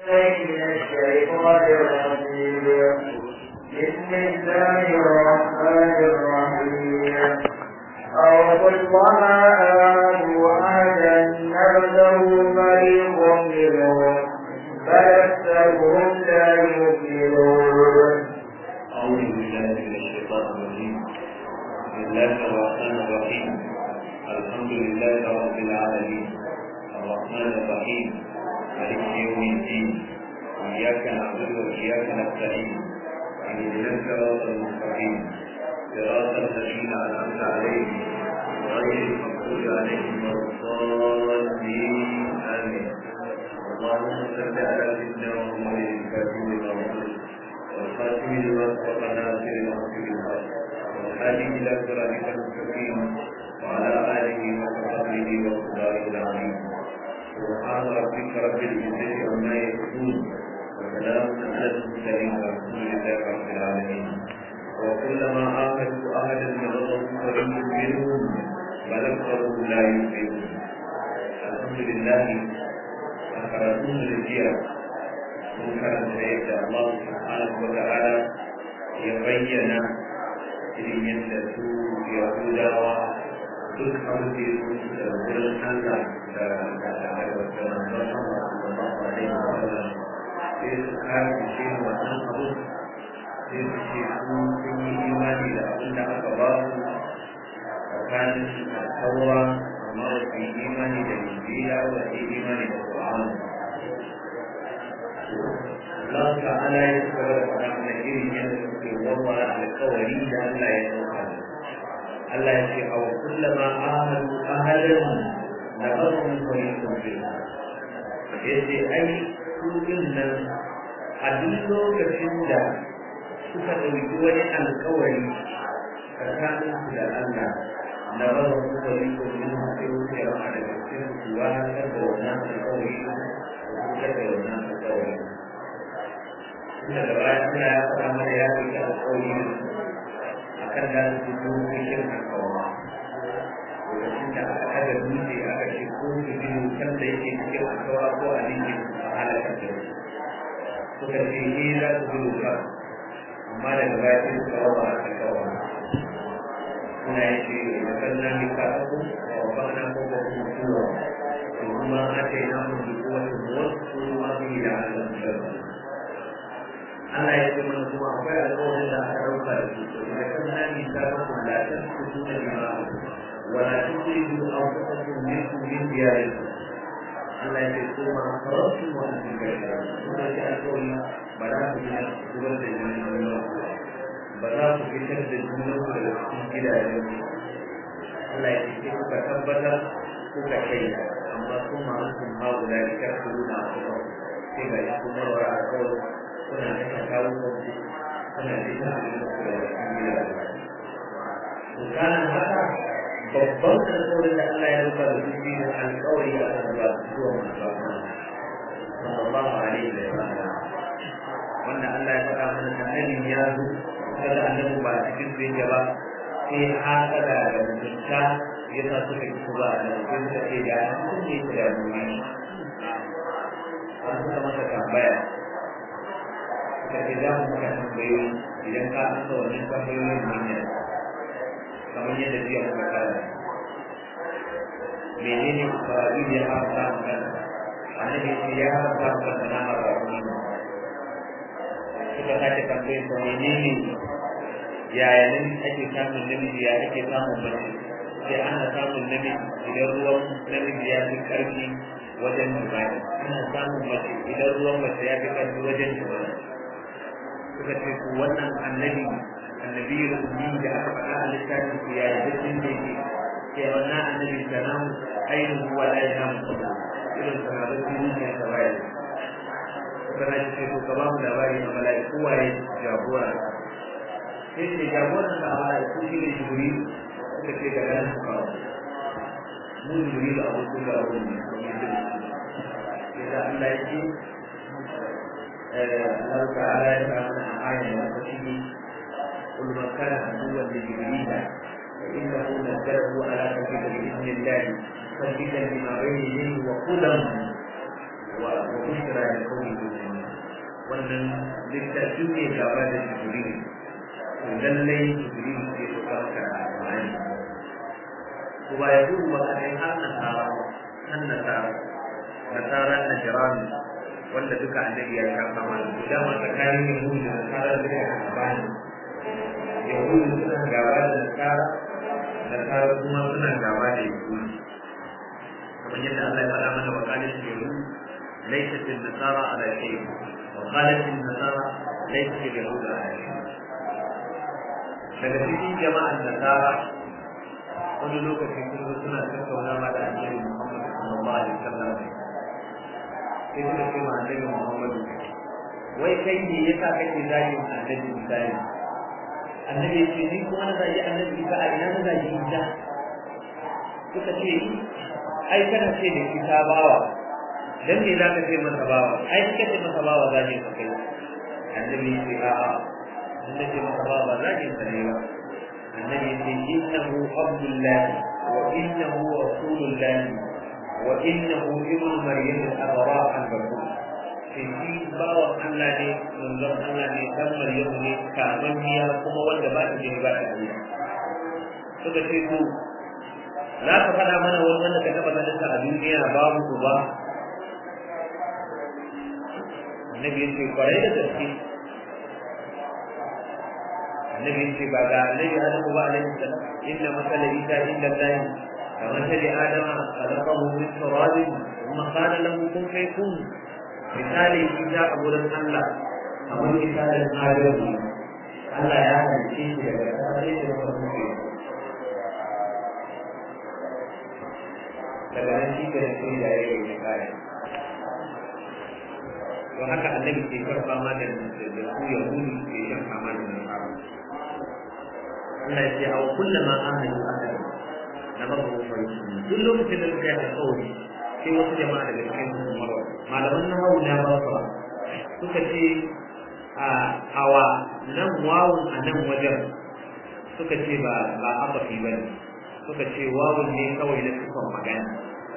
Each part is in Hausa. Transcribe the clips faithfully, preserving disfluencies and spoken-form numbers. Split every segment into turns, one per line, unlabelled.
من الشيطان الرجيم. بسم الله الرحمن الرحيم. أو كلما آمنوا أحدا نبذه فريق منهم بل أكثرهم لا يؤمنون.
أعوذ بالله من الشيطان الرجيم. بسم الله الرحمن الرحيم. الحمد لله رب العالمين الرحمن الرحيم مالك يوم الدين. إياك نعبد وإياك نستعين. اهدنا الصراط المستقيم صراط الذين أنعمت عليهم غير المغضوب عليهم ولا الضالين. آمين. اللهم صل على سيدنا محمد الكاتب المغفور والخاتم لما سبق ناصر الحق بالحق والهادي إلى صراطك المستقيم وعلى آله وصحبه وقداره العظيم. سبحان ربك رب العزة عما يصفون وسلام على المرسلين والحمد لله رب العالمين. وكلما عاهدوا أحدا نبذه فريق منهم بل أكثرهم لا يؤمنون. الحمد لله أخرجون للجيرة منكرا سيدنا الله سبحانه وتعالى يبين irin yadda su yahudawa duk abin da ya zo da wurin Allah da manzon Allah sallallahu alaihi wa sallam sai su kare shi wannan abu sai su ce su sun yi imani da abin da aka ba su tsakanin taura amma ba su yi imani da injila ba su yi imani da Qur'ani. Allah ta'ala ya tsara da wannan irin yadda suke warware alƙawari da Allah ya dauka. Allah ya ce aw kullama ahadu ahadan nabadhum fariqun minhum. Yace ai su din nan a duk lokacin da suka dauki wani alƙawari tsakanin su da Allah nabadhum fariqun minhum sai wuce a daga cikin su wani da wannan alƙawari da wannan alƙawari. daga baya Allah ya fara mana ya ɗauki alƙawari a kan da su zo cikin alƙawa lokacin da aka haɗa dutse aka ce ko su ji wutar da yake cikin alƙawa ko a ninke a halakar da su suka ce ni za su ji wutar amma daga baya sai suka raba alƙawa suna yi ce da sannan ni ka aku wa bana ko ba ku tuwa to kuma aka yi namun duk wani wasu ma su yi da alamun Allah ya ce mana kuma akwai alƙawarin da aka ɗauka da su da kan nani ta ku da ta ku tuna jama'a wala tusidu anfusakum minkum min diyarikum. Allah ya ce kuma faratu wa antum kafirun. Kuma ya alƙawari ba za ku yi zubar da jinin Allah ba za ku fitar da jinin ku daga cikin gidajen ku. Allah ya ce kuka tabbatar kuka shaida amma kuma antum ma guda da kafiruna a kuma sai ga kuma wara alƙawari kuna da kawo kanku kuna da ita da kuma gida to kana haka babban alƙawarin da Allah ya rubuta da shi ne alƙawari a kan zuwa zuwa manzon sallallahu alaihi wa sallam wanda Allah ya faɗa mana da annabi ya zo kada annabi ba cikin su yake ba sai haka da mutunta ya sa suka yi kuma da mutunta sai da sun yi da duniya an suka masa tambaya da ke za mu maka tambayoyi idan ka amsa wannan tambayoyin ne kamar yadda jiya muka kara menene Isra'ila ya haramta maka annabi ce ya haramta maka nama rakumi suka sake tambayin sa menene yaya nan ake samun namiji ya ake samun mace sai ana samun namiji idan ruwan namiji ya fi karfi wajen jima'i ana samun mace idan ruwan mace ya fi karfi wajen jima'i suka ce ku wannan annabi annabi ummi da aka faɗa a littafin ku ya yi dukkan da yake ke wannan annabi salam ainihin huwa la yanamu sabon irin sanarar duniya ne ta bayar suka na ce to ka ba mu labari na mala'iku waye jagora sai ce jagoran da mala'iku shi ne jibril suka ce ga nan su kawo mu jibril abokin da abu ne sai da Allah ya ce الله تعالى يفعل آية وتشيء قل من كان عدوا لجبريل فإنه نزله على قلبك بإذن الله مصدقا لما بين يديه وهدى وبشرى لقوم يؤمنون wannan littafi ne gaba da jibril to lallai jibril ke saukar da alƙur'ani to ba ya gudu ba kai har nasara har nasara nasara na jiran wanda duka annabi ya shafa mana to dama tsakanin yahudu da nasara da ya bani yahudu suna gaba da nasara nasara kuma suna gaba da yahudu kamar yadda Allah ya faɗa mana wa qalat yahudu laysat an-nasara ala shay wa qalat an-nasara laysat yahudu ala shay daga cikin jama'an nasara wani lokaci sun zo suna tattaunawa da annabi Muhammad sallallahu alaihi wasallam sai suka ce ma annabi Muhammad wai kai ne yasa kake zagin annabi misali annabi ce ni kuma na zagi annabi Isa a ina na zagi Isa suka ce ai kana ce da Isa bawa dan me zaka ce masa bawa ai kika ce masa bawa zagi ka kai annabi ce a'a annabi ce masa bawa zagi ka ne ba annabi ce innahu abdullah wa innahu rasulullah wa innahu ibnu maryam al-abra al-bakur shi bawan Allah ne manzon Allah ne dan Maryam ne kamaniya kuma wanda ba ta jini ba ta yi suka ce to za ka faɗa mana wani wanda ka taɓa ganin a duniya babu ku ba annabi ya ce kwarai da gaske annabi ya ce ba ga annabi Adamu ba alaihi salam inna masala Isa inda Allah كمثل آدم خلقه من تراب ثم قال له كن فيكون مثال إذا أقول الله أقول مثال آدم الله يعلم شيء daga nan shi ke da shi da ya yi kaya to haka annabi ke karfa ma da da su ya hudu ke shan kama da nasara Allah ya ce a kullama ahadu ahadu na babu mai duk lokacin da suka yi alƙawari sai wasu jama'a daga cikin umarwa malaman na hau na ba suka ce a hawa nan wawun a nan wajen suka ce ba ba abafi ba ne suka ce wawun ne kawai na sifar magana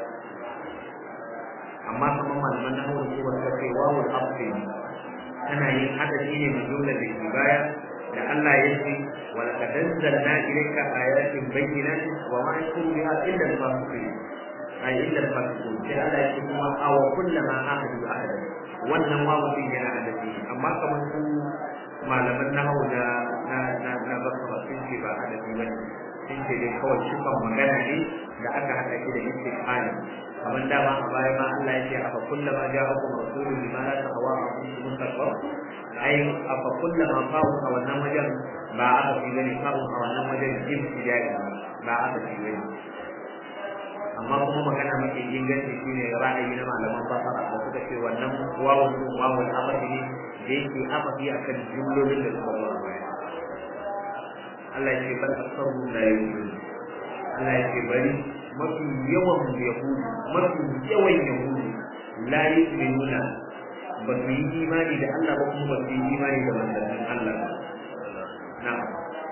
amma kamar malaman na hau suka suka ce wawun abafi ne tana yin hadashi ne mai jumla da ke baya da Allah ya ce wa laqad anzalna ilayka ayatin bayyinatin wa ma yakunu biha illa al-fasiqun ay illa al-fasiqun sai Allah ya ce kuma aw kullama ahadu ahada wannan wawu din yana hadashi amma kamar su malaman nahwu da na na na basra sun ce ba hadashi bane sun ce dai kawai shifan magana ne da aka hada shi da istiqali kamar dama a baya ma Allah ya ce afa kullama ja'akum rasulun bima la tahwa anfusukum takbar ai afa kullama fa'u a wannan wajen ba aka fi bane fa'u a wannan wajen ibtidai ba aka fi bane amma kuma magana mafi inganci shine ra'ayi na malaman fasara da suka ce wannan wawun wawun amri ne da yake afafi akan jumlolin da suka zo a baya Allah ya ce bal asaru la yu'minu Allah ya ce bari mafi yawan yahudu mafi yawan yahudu la yu'minuna ba su yi imani da Allah ba kuma ba su yi imani da manzannin Allah ba na'am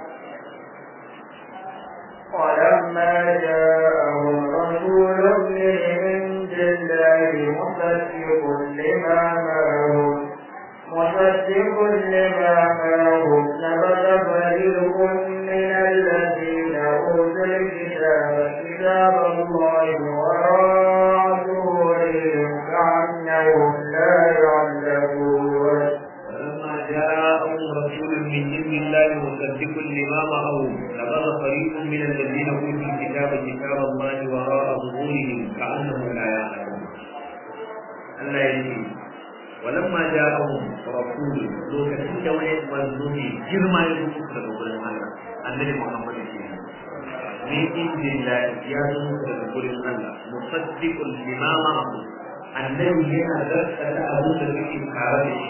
ولما جاءهم رسول من عند الله مصدق لما معهم مصدق لما معهم نبذ فريق من الذين أوتوا الكتاب كتاب الله وراء ظهورهم كأنهم لا يعلمون
ولما جاءهم رسول من عند الله مصدق لما معهم نبذ فريق من الذين اوتوا الكتاب كتاب الله وراء ظهورهم كانهم لا يعلمون الله يجزي ولما جاءهم رسول لو كنت وين منزومي جرما يوسف تقول الله النبي محمد من عند الله يا تقول الله مصدق لما معهم النبي هنا درس أبو ذر كارثي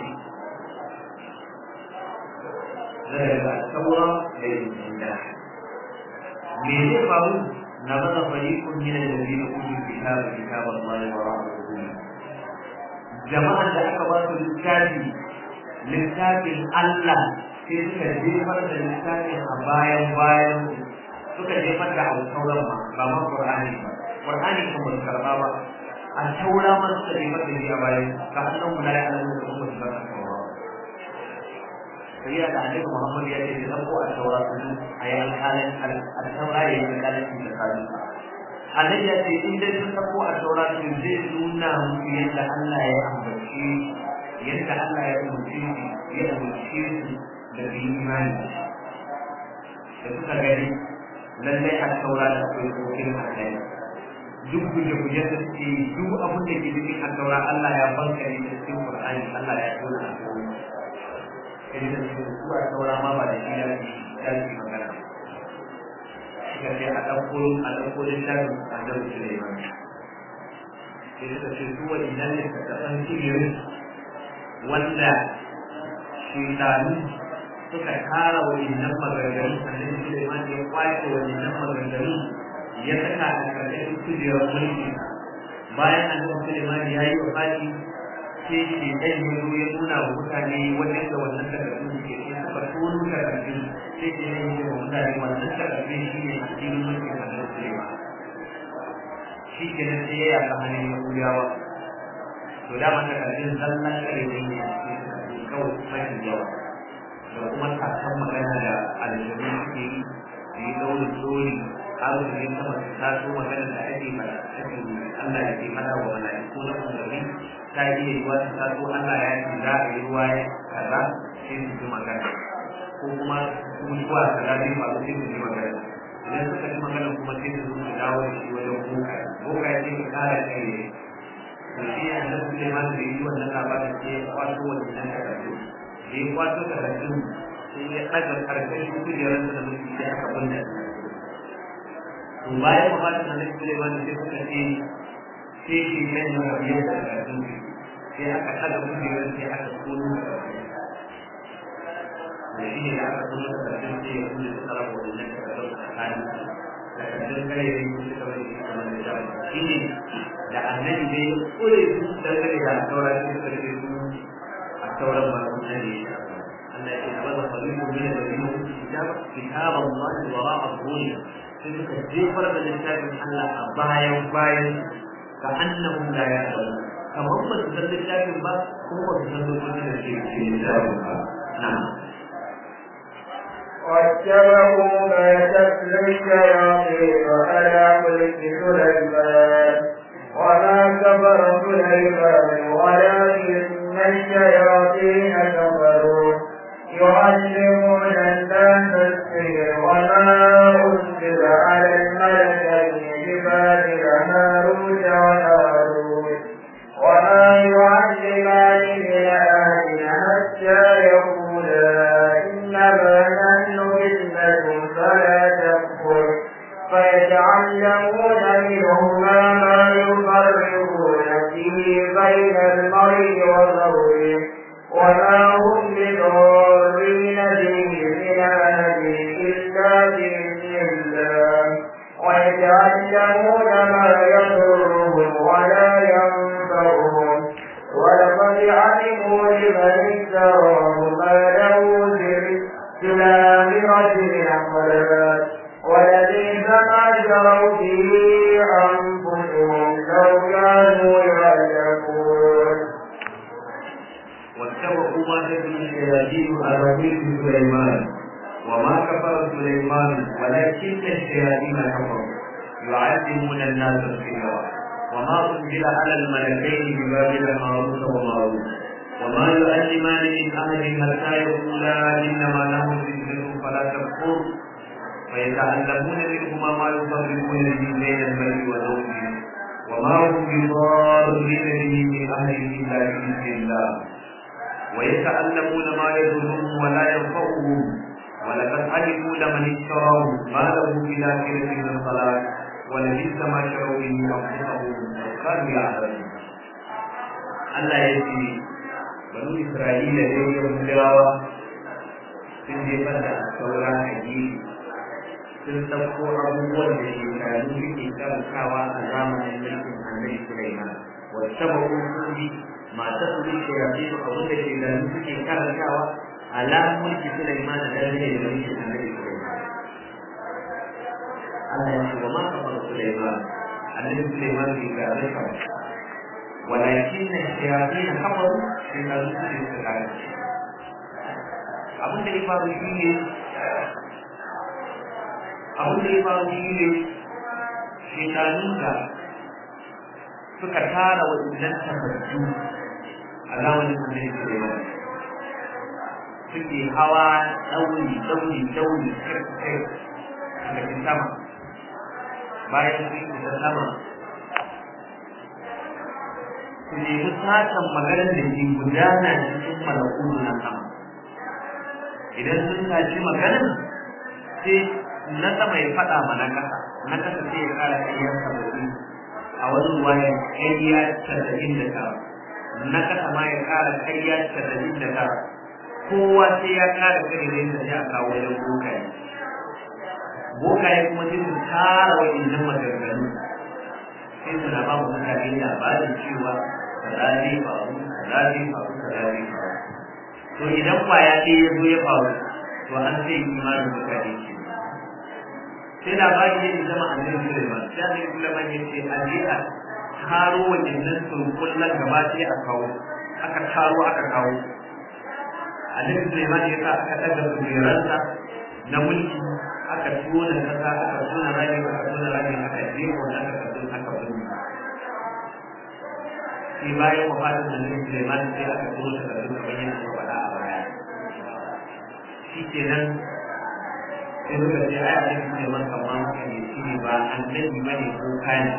ذهب الثورة للإنسان من يفعل نبذ فريق من الذين أوتوا الكتاب كتاب الله وراء ظهورهم جماعة أكبر للكافي للكافي الله sai suka jefar da littafin a bayan bayan suka jefar da abu sauran ma ba ma Qur'ani ba Qur'ani kuma ba karba ba a taura ma suka jefar da shi a bayan ka annan mu la ya'lamu da kuma ba ta kawo da Annabi Muhammad ya ce da ko a taura su ayi alƙalin al-taura ya yi alƙalin da kazu Annabi ya ce in dai sun ko a taura su zai nuna muku yadda Allah ya ambaci yadda Allah ya ambaci ya ambaci su da imani da suka gani lallai a taura da akwai dokin Allah duk guje-guje da suke duk abin da ke cikin al-taura Allah ya banka ne da cikin Qur'ani Allah ya tona a cikin kai da cikin su al-taura ma ba da shi da shi magana shi ka ce a ɗauko a ɗauko littafin Annabi Sulaiman sai suka ce su waɗannan ne ka san sihirin wanda shaytanu suka tara waɗannan maganganu Annabi Sulaiman ya kwace waɗannan maganganu ya saka a ƙarƙashin kujerar mulki bayan annabi Sulaiman ya yi wafati sai shi ɗan ya zo ya nuna wa mutane wajen da wannan takardun suke sai suka tono takardun sai shi ɗan ya wa mutane wannan takardun shi ne addinin mulkin annabi Sulaiman shi ke nan sai ya yaƙa hannun Yahudawa to dama takardun zallan kare ne ne kawai mafi yawa da kuma kasan magana da aljanu suke yi su yi ɗaurin tsori har su yi sama su taso magana da ake mana ake Allah ya ke mana wa mala'iku na umarni ta iya yiwa su taso Allah ya ce za a yi ruwa ya kaza sai su ji magana ko kuma mutuwa kaza zai faru sai su ji magana idan suka ji magana kuma sai su su dawo da shi wajen boka boka ya ce ka kara kai ne to shi ya nan su ma da yi wannan labarin sai ya kwato wannan takardu da ya kwato takardu sai ya ɗaga karkashin kujerar da mutum sai aka bunne to bayan mafatin Annabi Sulaiman sai suka ce sai shi ne na biyar da karfin sai aka kada kujerar sai aka kono da shi ne da aka kono da karfin sai ya kuma da tsara wannan karfin a tsakanin da karfin kare da yi suka bari shi kamar da shafi shi ne da Annabi bai kore su dangane da sauran sai suka ce su a sauran ba su ne Allah ya ce ba za ku yi mu ne da yi kitab Allah wa ra'a dhulli sai suka jefar da littafin Allah a bayan bayan ka annahum la ya'lamun kamar ba su san littafin ba kuma ba su san dokokin da ke cikin littafin ba na'am
واتبعوا ما تتلو الشياطين على ملك سليمان وما كفر سليمان ولكن الشياطين كفروا يعلمون الناس السحر وما أنزل على الملكين ببابل هاروت وماروت وما يعلمان من أحد حتى يقولا إنما نحن فتنة فلا تكفر فيتعلمون منهما ما يفرقون به بين المرء وزوجه وما هم بضارين به من أحد إلا بإذن الله ويتعلمون ما يضرهم ولا ينفعهم ولقد علموا لمن اشتراه ما له في الآخرة من خلاق ولبئس ما شروا به أنفسهم لو كانوا يعلمون
واتبعوا ما تتلو الشياطين على ملك سليمان وما كفر سليمان ولكن الشياطين كفروا يعلمون الناس السحر وما أنزل على الملكين ببابل هاروت وماروت وما يعلمان من أحد حتى يقولا إنما نحن فتنة فلا تكفر فيتعلمون منهما ما يفرقون به بين المرء وزوجه وما هم بضارين به من أحد إلا بإذن الله ويتعلمون ما يضرهم ولا ينفعهم ولقد علموا لمن اشتراه ما له في الآخرة من الخلاق ولبئس ما شروا به أنفسهم لو كانوا يعلمون. الله يجزي بنو إسرائيل اليوم الجاوة sun jefar da saura a gefe sun ɗauko abubuwan da shekaru suke karantawa a zamanin mulkin annabi Sulaiman wata ba'u sun bi masu su ke yafe su abin da shekaru suke karantawa alamun mulki Sulaiman da dare da mulkin annabi Sulaiman. Allah ya ce wa ma kamar Sulaiman annabi Sulaiman bai gabe ka ba walakin na shayatin kafaru shekaru suke suka karanta abin da ya faru shi ne abin da ya faru shi ne shekarun da suka tara waɗannan takardu a zamanin annabi Sulaiman suke hawa ɗauri ɗauri ɗauri kai daga sama bayan sun isa sama su nemi satan maganar da ke gudana cikin malakulu na sama idan sun tashi maganar sai na sama ya faɗa ma na ƙasa na ƙasa sai ya ƙara ƙaryar saba'in a wani ruwayan ƙarya casa'in da tara na ƙasa ma ya ƙara ƙarya casa'in da tara kowa sai ya ƙara ƙarya da sai a kawo wajen bokaye bokaye kuma sai su tara waɗannan maganganu sai su na ba mu mutane labarin cewa kaza zai faru kaza zai faru kaza zai faru to idan kwaya ɗaya ya zo ya faru to an sai imanin mutane ke sai labari ya zama annabi Sulaiman sai annabi Sulaiman ya ce a je a taro waɗannan surkullan gaba sai a kawo aka taro aka kawo annabi Sulaiman ya sa aka daga kujeransa na mulki aka tona kasa aka tona rami aka tona rami aka jefo na aka tona aka bunni sai bayan wafatin annabi Sulaiman sai aka tona kasa kamar yadda aka faɗa a baya shi kenan sai suka ce ai annabi Sulaiman kamar haka ne shi ne ba annabi bane ko kani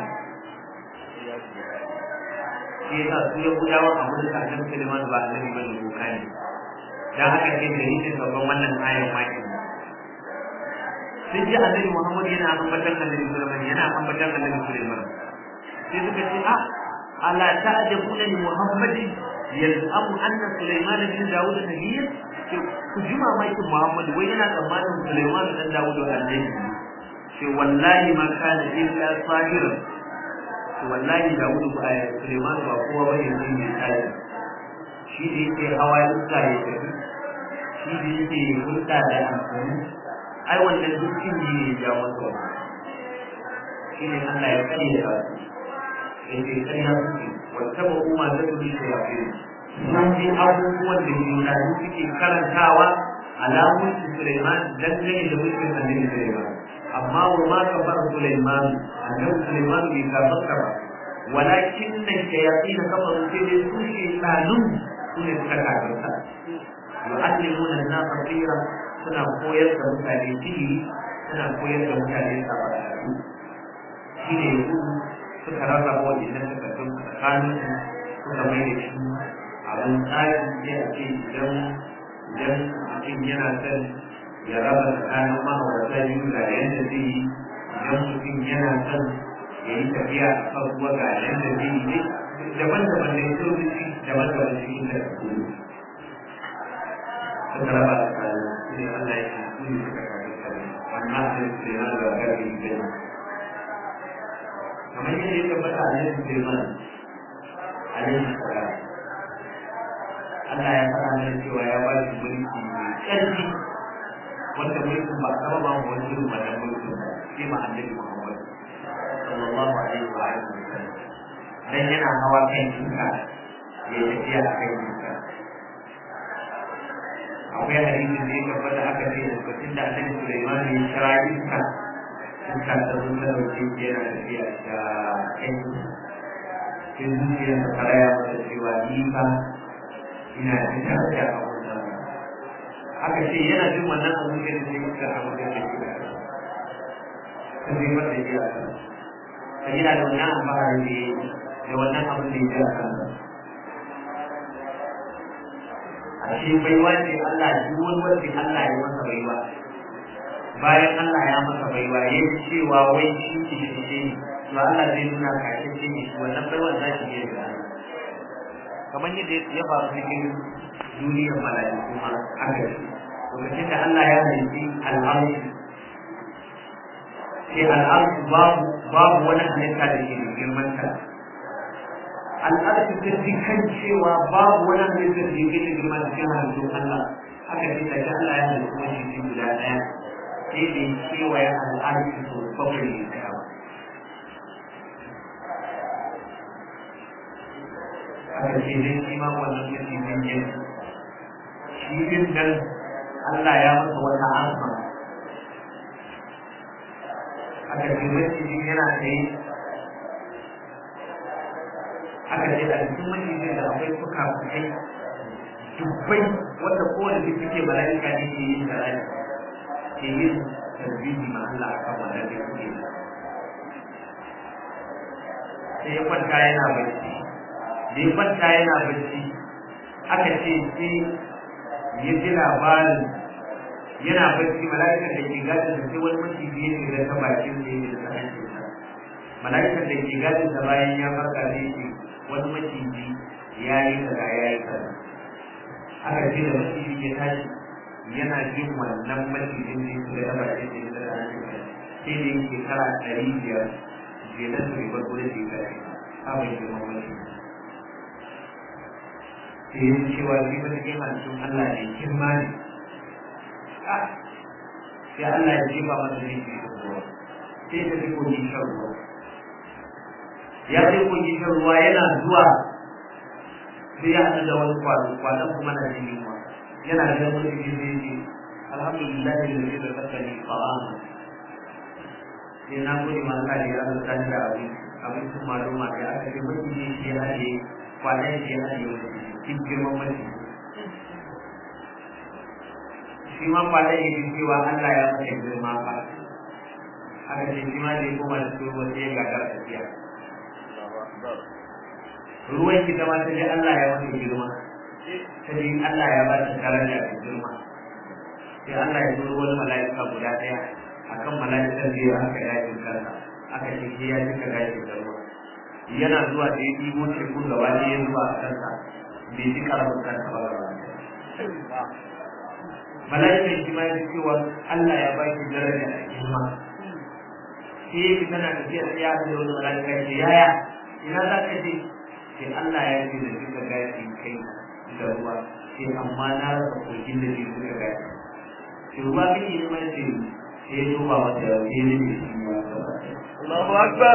shi yasa su ya gudawa a wurin annabi Sulaiman ba annabi bane ko kani dan haka sai dalilin babban wannan ayar maki sun ji annabi Muhammad yana ambatan annabi Sulaiman yana ambatan annabi Sulaiman sai suka ce a ala ta'jabuna li Muhammadin yal'amu anna Sulaiman bin Dawud nabiyyan ku ji mamakin Muhammad wai yana tsammanin Sulaiman dan Dawud annabi ce wallahi ma kana illa sahir to wallahi Dawud ba Sulaiman ba kowa bane sai ne tsaya shi da yake hawa iska ya tafi shi da yake hulɗa da amfani ai wannan dukkan ne ya ja masa shi ne Allah ya kare ya yake kare ya suke wata ba kuma ta tuni da yafe sun ji abubuwan da yunani suke karantawa alamun Sulaiman dangane da mulkin annabi Sulaiman amma wa ma kafar Sulaiman annabi Sulaiman bai kafarta ba walakin da shayatin kafaru sai dai su ke tsalun su ne suka kafarta yu'allimuna an-nasa sirra suna koyar da mutane sihiri suna koyar da mutane sabatu shi ne su suka rarraba wajen takardun tsakanin su suka mai da shi abin tsari sai a ce idan idan mutum yana son ya raba tsakanin ma'aurata biyu ga yadda zai yi idan mutum yana son ya yi tafiya a kan ruwa ga yadda zai yi ne daban-daban da ya so daban-daban cikin da suka raba tsakanin sai Allah ya ce su ne suka kare kare wannan sai su ne na da garbi da kamar yadda ya tabbata a yanzu Sulaiman alaihi salam Allah ya faɗa mana cewa ya ba shi mulki mai ƙarfi wanda mulkin ba a ba mu wani irin wannan mulkin ba sai ma annabi Muhammad sallallahu alaihi wa alihi wasallam dan yana hawa kan iska ya tafiya a kan iska akwai hadisin da ya tabbata aka ce lokacin da annabi Sulaiman ya kira iska iska ta zo ta dauke shi yana tafiya da kan sai zuciyar ta karaya masa cewa ni fa ina da tafiya a wannan aka ce yana jin wannan abu da sai iska ta mutu da shi ta zai mata shi a kan ta gina da wannan alfahari da wannan abin da ya ji a kan ashe baiwa ce Allah duk wani wanda Allah ya masa baiwa bayan Allah ya masa baiwa ya yi cewa wai shi ke shi ne to Allah zai nuna kashe shi ne wannan baiwa za ki yi da kamar yadda ya faru cikin duniyar mala'iku ma aka ce lokacin da Allah ya halitta al'arshi sai al'arshi babu babu wani halitta da ke da girman ta al'arshi ta fi kan cewa babu wani halitta da ke da girman cikin halittun Allah aka ce da Allah ya halitta wani shi guda ɗaya sai da ya kewaye al'arshi sau bakwai ne ta yawa aka ce dai shi ma wannan mutum yin shi din nan Allah ya masa wata asma aka ce maciji yana tsaye aka ce a cikin maciji da akwai fuka fukai dubbai wanda kowane da suke mala'ika ne ke yin sarari ke yin tarbiyyar ma Allah akan wannan da suke yi sai ya kwanta yana bacci da ya kwanta yana bacci aka ce sai ya ji labarin yana bacci mala'ikan da ke gadin da sai wani maciji ya shiga ta bakin da ya ta hancinsa mala'ikan da ke gadin da bayan ya farka zai ce wani maciji ya yi kaza ya yi kaza aka ce da maciji ya tashi yana jin wannan macijin da ya shiga ta bakin da ya ta hancinsa sai da yake kara ɗari biyar jelan su ribar gudun da ya gaji abin girman maciji sai yin cewa shi wata cikin halittun Allah ne girma ne sai Allah ya jefa masa ne ke ruwa sai ta fi kogin shan ruwa ya fi kogin shan ruwa yana zuwa sai ya haɗu da wani kwado kwadon kuma na jin yunwa yana da wani cikin zai ce alhamdulillah da zai da kasani fa'ama sai na gode ma Allah da ya azurta da abin abincin maluma da aka ce mutum ne shi ya haɗe kwanan shi ya haɗe wani cikin girman mace shi ma kwanan ya ji cewa Allah ya mace girma ba aka ce shi ma da ya koma da su wata ya gagar tafiya ruwan ki ta ma ta ji Allah ya mace girma ta ji Allah ya ba ta daraja da girma sai Allah ya zo wani mala'ika guda ɗaya akan mala'ikan da ya haka yakin kansa aka ce shi ya cika yakin garba yana zuwa da ya ɗibo teku gaba da ya zuwa a kansa bai ji karamin kansa ba gaba mala'ikan shi ma ya ce cewa Allah ya ba shi daraja a girma sai ya fi tana tafiya da ya da wani mala'ika ce yaya ina za ka je sai Allah ya ce da duka gashi kai da ruwa sai amma na rasa kogin da ke duka gashi sai ruwa kake yi mai ce sai ya duba mata ya ce ne ne shi ya gaba Allahu Akbar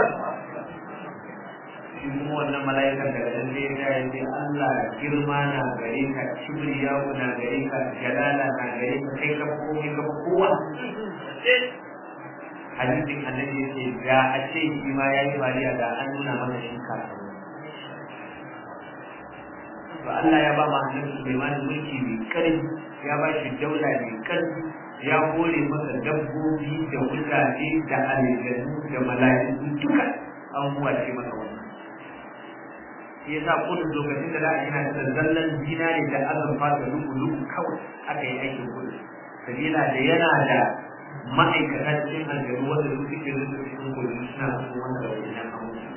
shi kuma wannan mala'ikan daga nan zai ga ya ce Allah girma na gare ka kibriya na gare ka jalala na gare ka kai ka komai ka kowa hadisin annabi yace da a ce shi ma yayi bariya da an nuna mana shi ka to Allah ya ba ma annabi Sulaiman mulki mai karfi ya ba shi daula mai karfi ya kore masa dabbobi da mutane da aljanu da mala'iku duka an huwace masa wannan shi yasa kudin lokacin da za a gina da zallan zinare da azurfa da lugu-lugu kawai aka yi aikin kudin sabila da yana da ma'aikata cikin aljanu wanda su suke rufe cikin kudin suna cikin wanda wajen yan abubuwa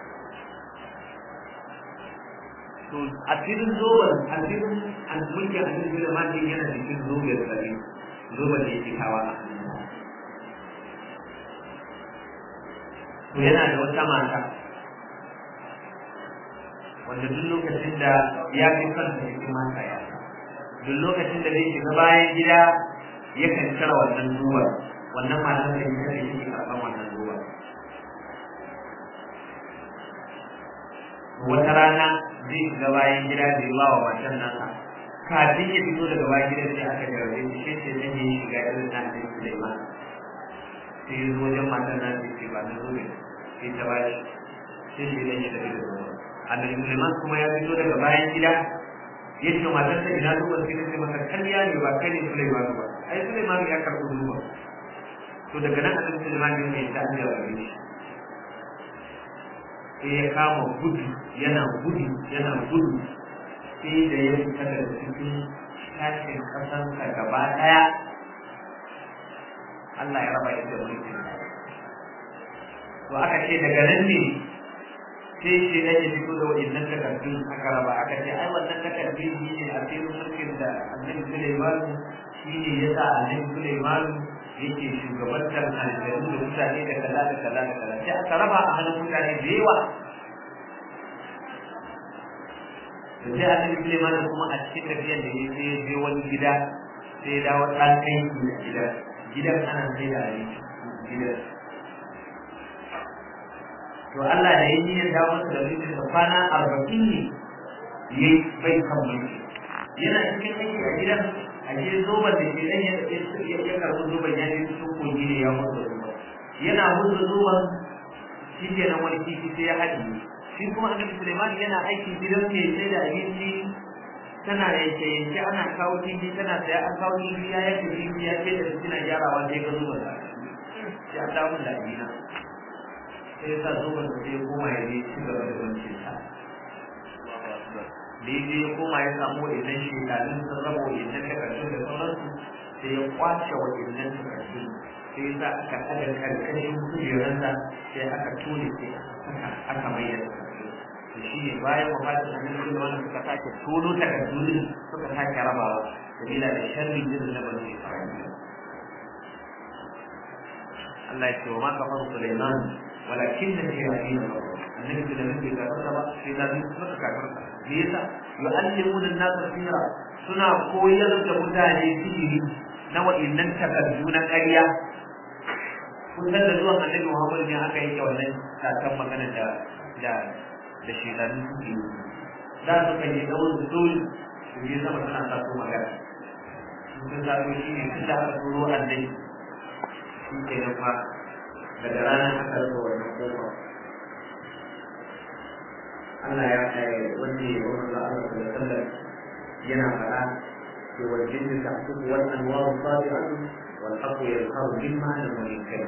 to a cikin zoban a cikin mulkin a cikin da mani yana cikin zoben tsari zoben da yake kawa a to yana da wata mata wanda duk lokacin da ya fi kanta cikin mata ya duk lokacin da zai shiga bayan gida yakan cire wannan zuwa wannan matan da ita ne take karɓar wannan zuwa wata rana zai shiga bayan gida da ya ba wa matan nasa kafin ya fito daga bayan gidan sai aka jarabe shi shi sai zai yi shiga irin na da Sulaiman sai ya zo wajen matan nasa ce ba na zobe sai ta ba shi sai sai zai yi tafi da zuwa annabi Sulaiman kuma ya fito daga bayan gida ya ce matarsa ina zuwa sai ta ce masa kariya ne ba kai ne Sulaiman ba ai Sulaiman ya karɓi zuwa to daga nan annabi Sulaiman ya yi ta hanyar rabe shi sai ya kama gudu yana gudu yana gudu sai da ya fita daga cikin tashin ƙasarsa gaba ɗaya Allah ya raba shi da mulkin to aka ce daga nan ne sai shi ne ya fito da waɗannan takardun aka raba aka ce ai wannan takardun shi ne a cikin mulkin da annabi Sulaiman shi ne ya sa annabi Sulaiman yake shugabantar aljanu da mutane da kaza da kaza da kaza sai aka raba a hannun mutane da yawa da sai annabi Sulaiman kuma a cikin tafiyar da ya sai je wani gida sai ya dawo ɗan aiki da gida gidan ana sai da abinci gidan to Allah da ya yi ya dawo masa da mulkin sa kwana arba'in ne ya bai kan mulki yana cikin aiki a gidan a je zoban da ke dan ya ya karɓi zoban ya je cikin kogi ne ya mutu zoban yana mutu zoban shi ke nan wani kifi sai ya haɗi shi kuma annabi Sulaiman yana aiki gidan mai sai da abinci tana yanke yanke ana kawo kifi tana saya an kawo kifi ya yanke kifi ya ce da suna gyarawa sai ga zoban sa ya dawo da abina sai ya sa zoban sa sai ya koma ya je ci gaba da wancin sa da ya ya koma ya samu idan shekarun sun raba idan ta karshe da sauransu sai ya kwace wa idan ta karshe sai ya sa aka ɗaga karkashin kujerarsa sai aka tone sai aka mai da karshe to shi ne bayan wafatin annabi da wanda suka sake tono ta karshe suka sake rabawa sabila da sharri din na bani Isra'ila Allah ya ce wa ma kafara Sulaiman walakin shayatin annabi da nabi ka karanta ba sai da su suka karanta me yasa yu'allimuna an-nas sirra suna koyar da mutane sihiri na wa'innan takaddu na ƙarya kun san da zuwan annabi Muhammad ne aka yi wannan takan magana da da da shedanu suke da su kan yi dawon su dole su je sama suna sa su magana sun sa ko shi ne tun da aka turo annabi shi ke nan fa daga ranar aka rufe wannan kofa Allah ya kai wanda ya wani Allah da sallar yana fara ke wajen da ta su wal anwar sabi'atu wal haqq yalharu mimma lam yunkai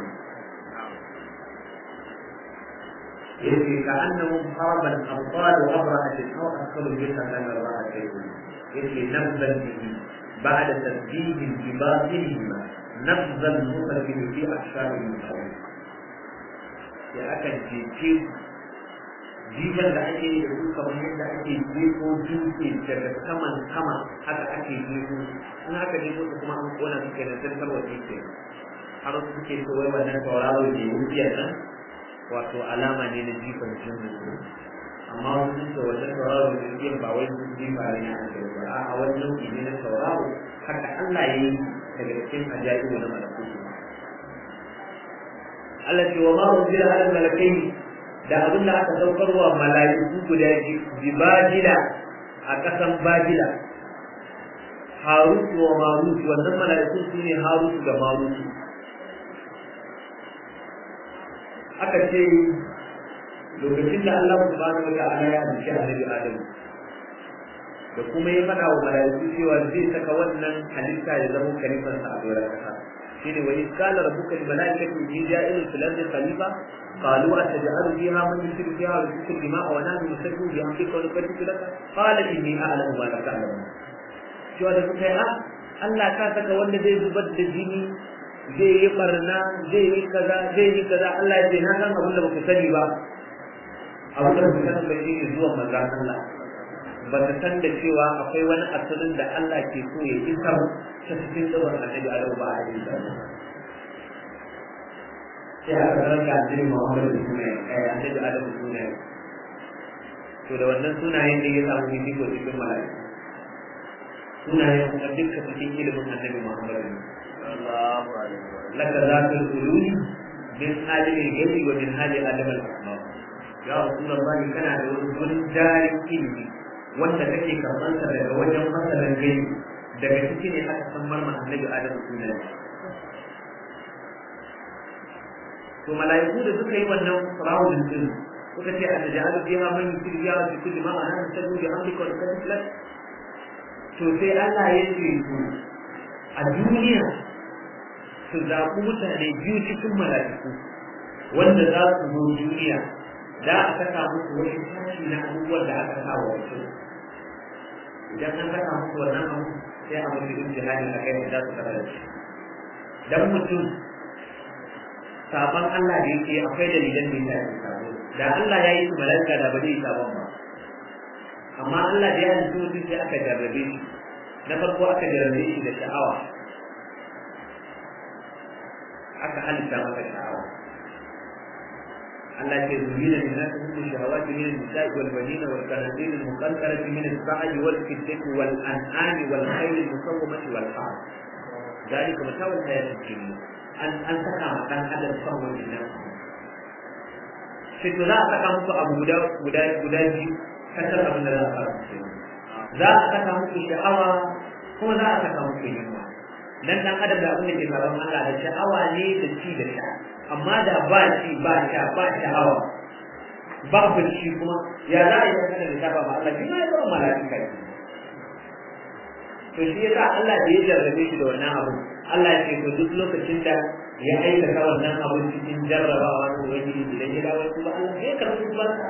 yace ka annahu haraban abtal wa abra'at aw akhalu bi ta'ala Allah kayfu yace nabdan bihi ba'da tasbih bi batilihima nabdan mutakin fi ashari al-qawl ya akan ce jifan da ake yi da su kamar yadda ake jefo dutse daga saman sama haka ake jefo in haka jefo su kuma an kona su kenan sai tarwace ke har su suke so wai wannan tauraro ne wujiyar nan wato alama ne na jifan jinnu amma wasu sun ce wannan tauraro ne wujiyar ba wai sun jifa ne a kai ba a wani nau'i ne na tauraro haka Allah ya yi daga cikin ajaibu na malakutu Allah ce wa ma unzila ala malakai da abin da aka saukarwa mala'iku guda bi Babila a ƙasan Babila Harut wa Marut wannan mala'iku su ne Harut da Marut aka ce lokacin da Allah subhanahu wa ta'ala ya halitta annabi Adam da kuma ya faɗa wa mala'iku cewa zai saka wannan halitta ya zama kalifansa a doron ƙasa shine wa iz qala rabbuka lil malaikati inni ja'ilun fil ardi khalifa qalu ataj'alu fiha man yusiru fiha wa yusfiku dima'a wa nahnu nusabbihu bihamdika wa nuqaddisu laka qala inni a'lamu ma la ta'lamun cewa da suka yi a Allah ka saka wanda zai zubar da jini zai yi barna zai yi kaza zai yi kaza Allah ya ce na san abin da ba ku sani ba abin da ba ku sani ba shine zuwa manzon Allah ba ta san da cewa akwai wani asirin da Allah ke so ya isar ta cikin tsawon annabi a yau ba a yi sa sai aka karanta annabi Muhammad da sunaye kai annabi Adam da sunaye to da wannan sunayen ne ya samu fifiko cikin mala'iku sunayen kuma dukka cikin ilimin annabi Muhammad sallallahu alaihi wasallam laka zatul ulumi min alimil ghaib wa min hali adam al-asma ya rasulullah kana da wani gundarin ilimi wanda kake karɓarsa daga wajen masalan gani daga ciki ne aka san marma annabi Adam sunan to malaiku da suka yi wannan rawdin din suka ce an ja'alu biha man yusir biha fi kulli ma ana tasabu bi amrika wa kadhlik to sai Allah ya ce to a duniya su zaɓi mutane biyu cikin malaiku wanda za su zo duniya da a saka musu wani tashi na abubuwan da aka sa wa wasu idan an saka musu wannan abu sai a mutu in jihadi a kai da su kasa da shi dan mutum saban Allah da yake akwai dalilan da yake sabo da Allah ya yi su malaika da ba zai sabon ba amma Allah da ya yi su mutum sai aka jarrabe shi na farko aka jarrabe shi da sha'awa aka halitta maka sha'awa Allah ke zuyina lin nas min shahawati min an-nisa'i wal banina wal qanatir al-muqantarati min as-sa'i wal fiddati wal an'ami wal khayl al-musawwamati wal harth dalika mata'ul hayatid dunya an an saka makan adam son wannan sai to za a saka muku abu guda guda guda biyu kasar abin da za a fara za a saka muku sha'awa kuma za a saka muku yunwa dan dan adam da abin da ke gaban Allah da sha'awa ne da ci da sha amma da ba ci ba sha ba sha'awa ba bacci kuma ya za a yi kana da shafa ba Allah shi ma ya zama mala'ika ne to shi yasa Allah da ya jarrabe shi da wannan abu Allah ya ce to duk lokacin da ya aikata wannan abu cikin jarrabawa ne wani idan ya dawo su ba Allah ya karɓi barka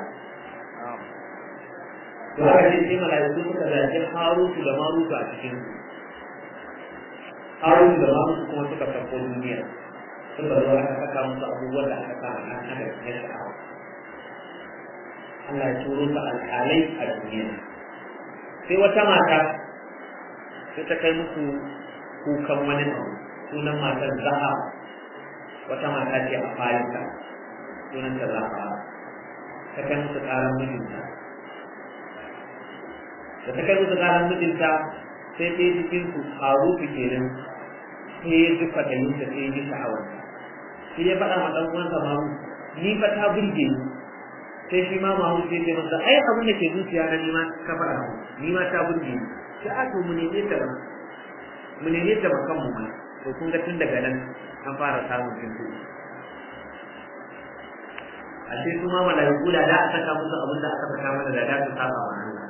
to haka ne sai mala'iku suka zaje Harutu da Marutu a cikin su Harutu da Marutu kuma suka farko duniya suka zo aka saka musu abubuwan da aka sa a nan aka yi sha'awa Allah ya turo su alƙalai a duniya sai wata mata sai ta kai musu kukan wani abu sunan matar Zaha wata mata ce a Farisa sunan ta Zaha ta kai musu ƙaran mijinta da ta kai musu ƙaran mijinta sai ɗaya cikin su Harutu kenan sai ya ji kwaɗayin ta sai ya ji sha'awar sai ya faɗa ma ɗan uwansa Mamu ni fa ta burge ni sai shi ma Mamu sai ya ce masa ai abin da ke zuciya na ni ma ka faɗa mu ni ma ta burge ni sai a to mu neme ta ba mu neme ta ba kanmu ma to kun ga tun daga nan an fara samun tuntuɓe a sai su ma mala'iku da da a saka musu abin da aka saka mana da da su saba wa Allah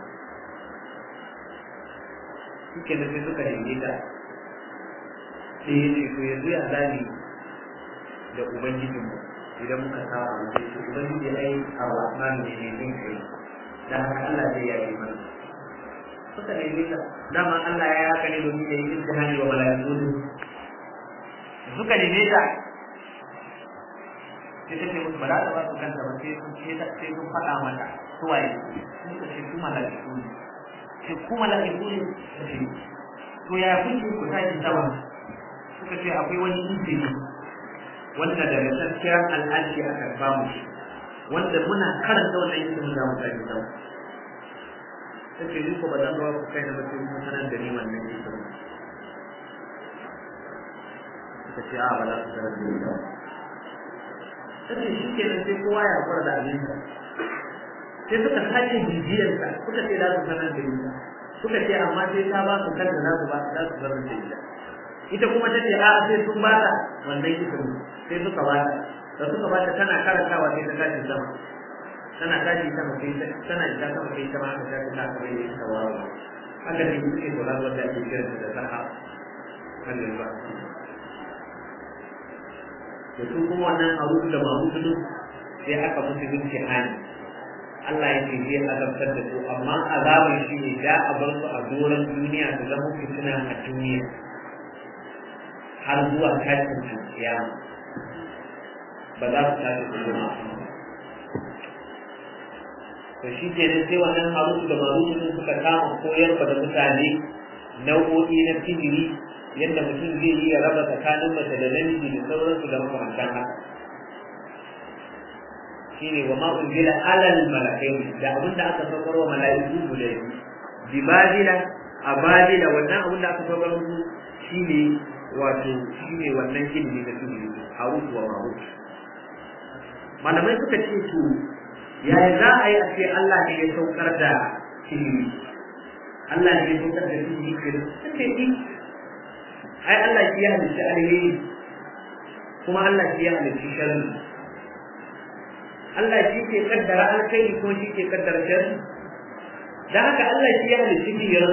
suke da sai suka neme ta sai ya ce to yanzu ya zani da ubangijinmu idan muka saba mu sai ubangiji ai ar-rahman ne ne din kai dan haka Allah zai yaye mana suka neme ta dama Allah ya haka ne domin ya yi imtihani wa mala'iku suka neme ta sai ta ce musu ba za ta ba su kanta ba sai sun ce ta sai sun faɗa mata su waye suka ce su mala'iku ne sai ku mala'iku ne ta ce to ya kun ce ku tashi sama suka ce akwai wani izini wanda daga tsakiyar al'aji aka ba mu wanda muna karanta wannan izinin za mu tashi sama ta ce ni ko ba zan ba ku kai na mutum mun sanar da ni wannan izinin suka ce a ba za su sanar da ni ba sai shi kenan sai kowa ya fara da abinsa sai suka sake bibiyarsa suka ce za su sanar da ita suka ce amma sai ta ba su kanta za su ba za su sanar da ita ita kuma ta ce a sai sun ba ta wannan kitabun sai suka ba ta da suka ba ta tana karantawa sai ta tashi sama tana tashi sama sai ta tana ita sama sai ta ma ta tashi ta kamar yadda ta wawo haka ne suke kula wanda ake kiransa da sarha har yanzu ba da su kuma wannan abu da mamudu sai aka musu gunci hani Allah ya ce zai azabtar da su amma azabin shi ne da a bar su a doron duniya su zama fitina a duniya har zuwa tashin kiyama ba za su tashi su zama to shi ke nan sai wannan harutu da marutu suka kama koyar da mutane nau'o'i na sihiri yadda mutum zai yi ya raba tsakanin mace da namiji da sauransu da makamantan haka shine wa ma unzila alal malakai da abin da aka saukar wa malaiku guda biyu bi babila a babila wannan abin da aka saukar musu shine wato shine wannan ilimi da su yi harut wa marut malamai suka ce to yaya za a yi a ce Allah ne ya saukar da ilimi Allah ne ya saukar da ilimi sai ai Allah shi ya halitta alheri kuma Allah shi ya halitta sharri Allah shi ke kaddara alkhairi ko shi ke kaddara sharri dan haka Allah shi ya halitta biyar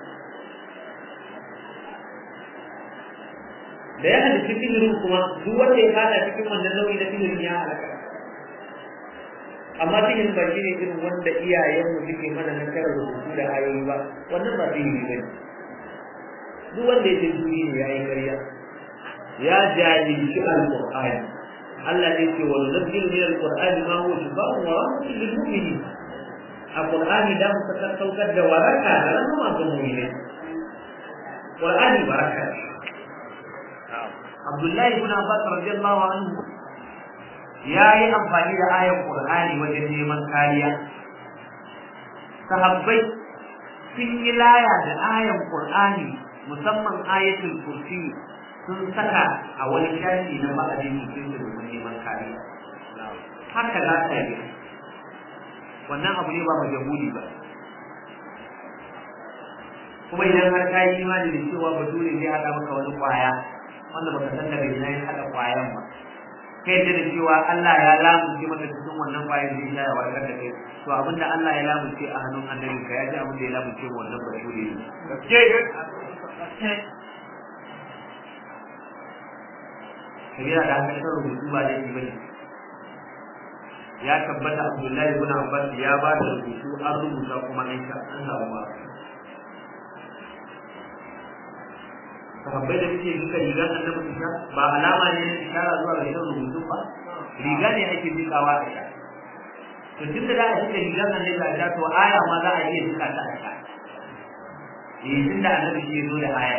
da ya halitta biyar kuma duk wanda ya fada cikin wannan nau'i na biyar ya halaka amma biyar ba shi ne irin wanda iyayenmu suke mana na karar rubutu da ayoyi ba wannan ba biyar ne duk wanda ya ce duniya ya yi ƙarya ya jahilci alƙur'ani Allah ne ce wa nunzilu min alqur'ani ma huwa shifaa'un wa rahmatun lil mu'minin alqur'ani da mu saukar da waraka da rahama ga mu'mini qur'ani waraka Abdullah ibn Abbas radiyallahu anhu ya yi amfani da ayar qur'ani wajen neman kariya sahabbai sun yi laya da ayar qur'ani musamman ayatul kursi sun saka a wani shafi na ma'adin cikin da domin neman kariya haka za ta yi wannan abu ne ba majahuli ba kuma idan har ka yi imani da cewa bature zai haɗa maka wani kwaya wanda baka san daga ina ya haɗa kwayan ba kai da cewa Allah ya lamunce maka cikin wannan kwayan zai sha ya warkar da kai to abinda Allah ya lamunce a hannun annabi ka ya ji abinda ya lamunce wa wannan bature ne kabira da haka kan rubutu ba laifi bane ya tabbata Abdullahi ibn Abbas ya ba da rubutu an rubuta kuma an sha an samu ba sahabbai da suke duka rigar annabi su sha ba alama ne na ishara zuwa ga shan rubutu ba riga ne ake dukawa a sha to tunda za a duka rigar annabi a sha to aya ma za a iya duka ta a sha eh tunda annabi shi ya zo da aya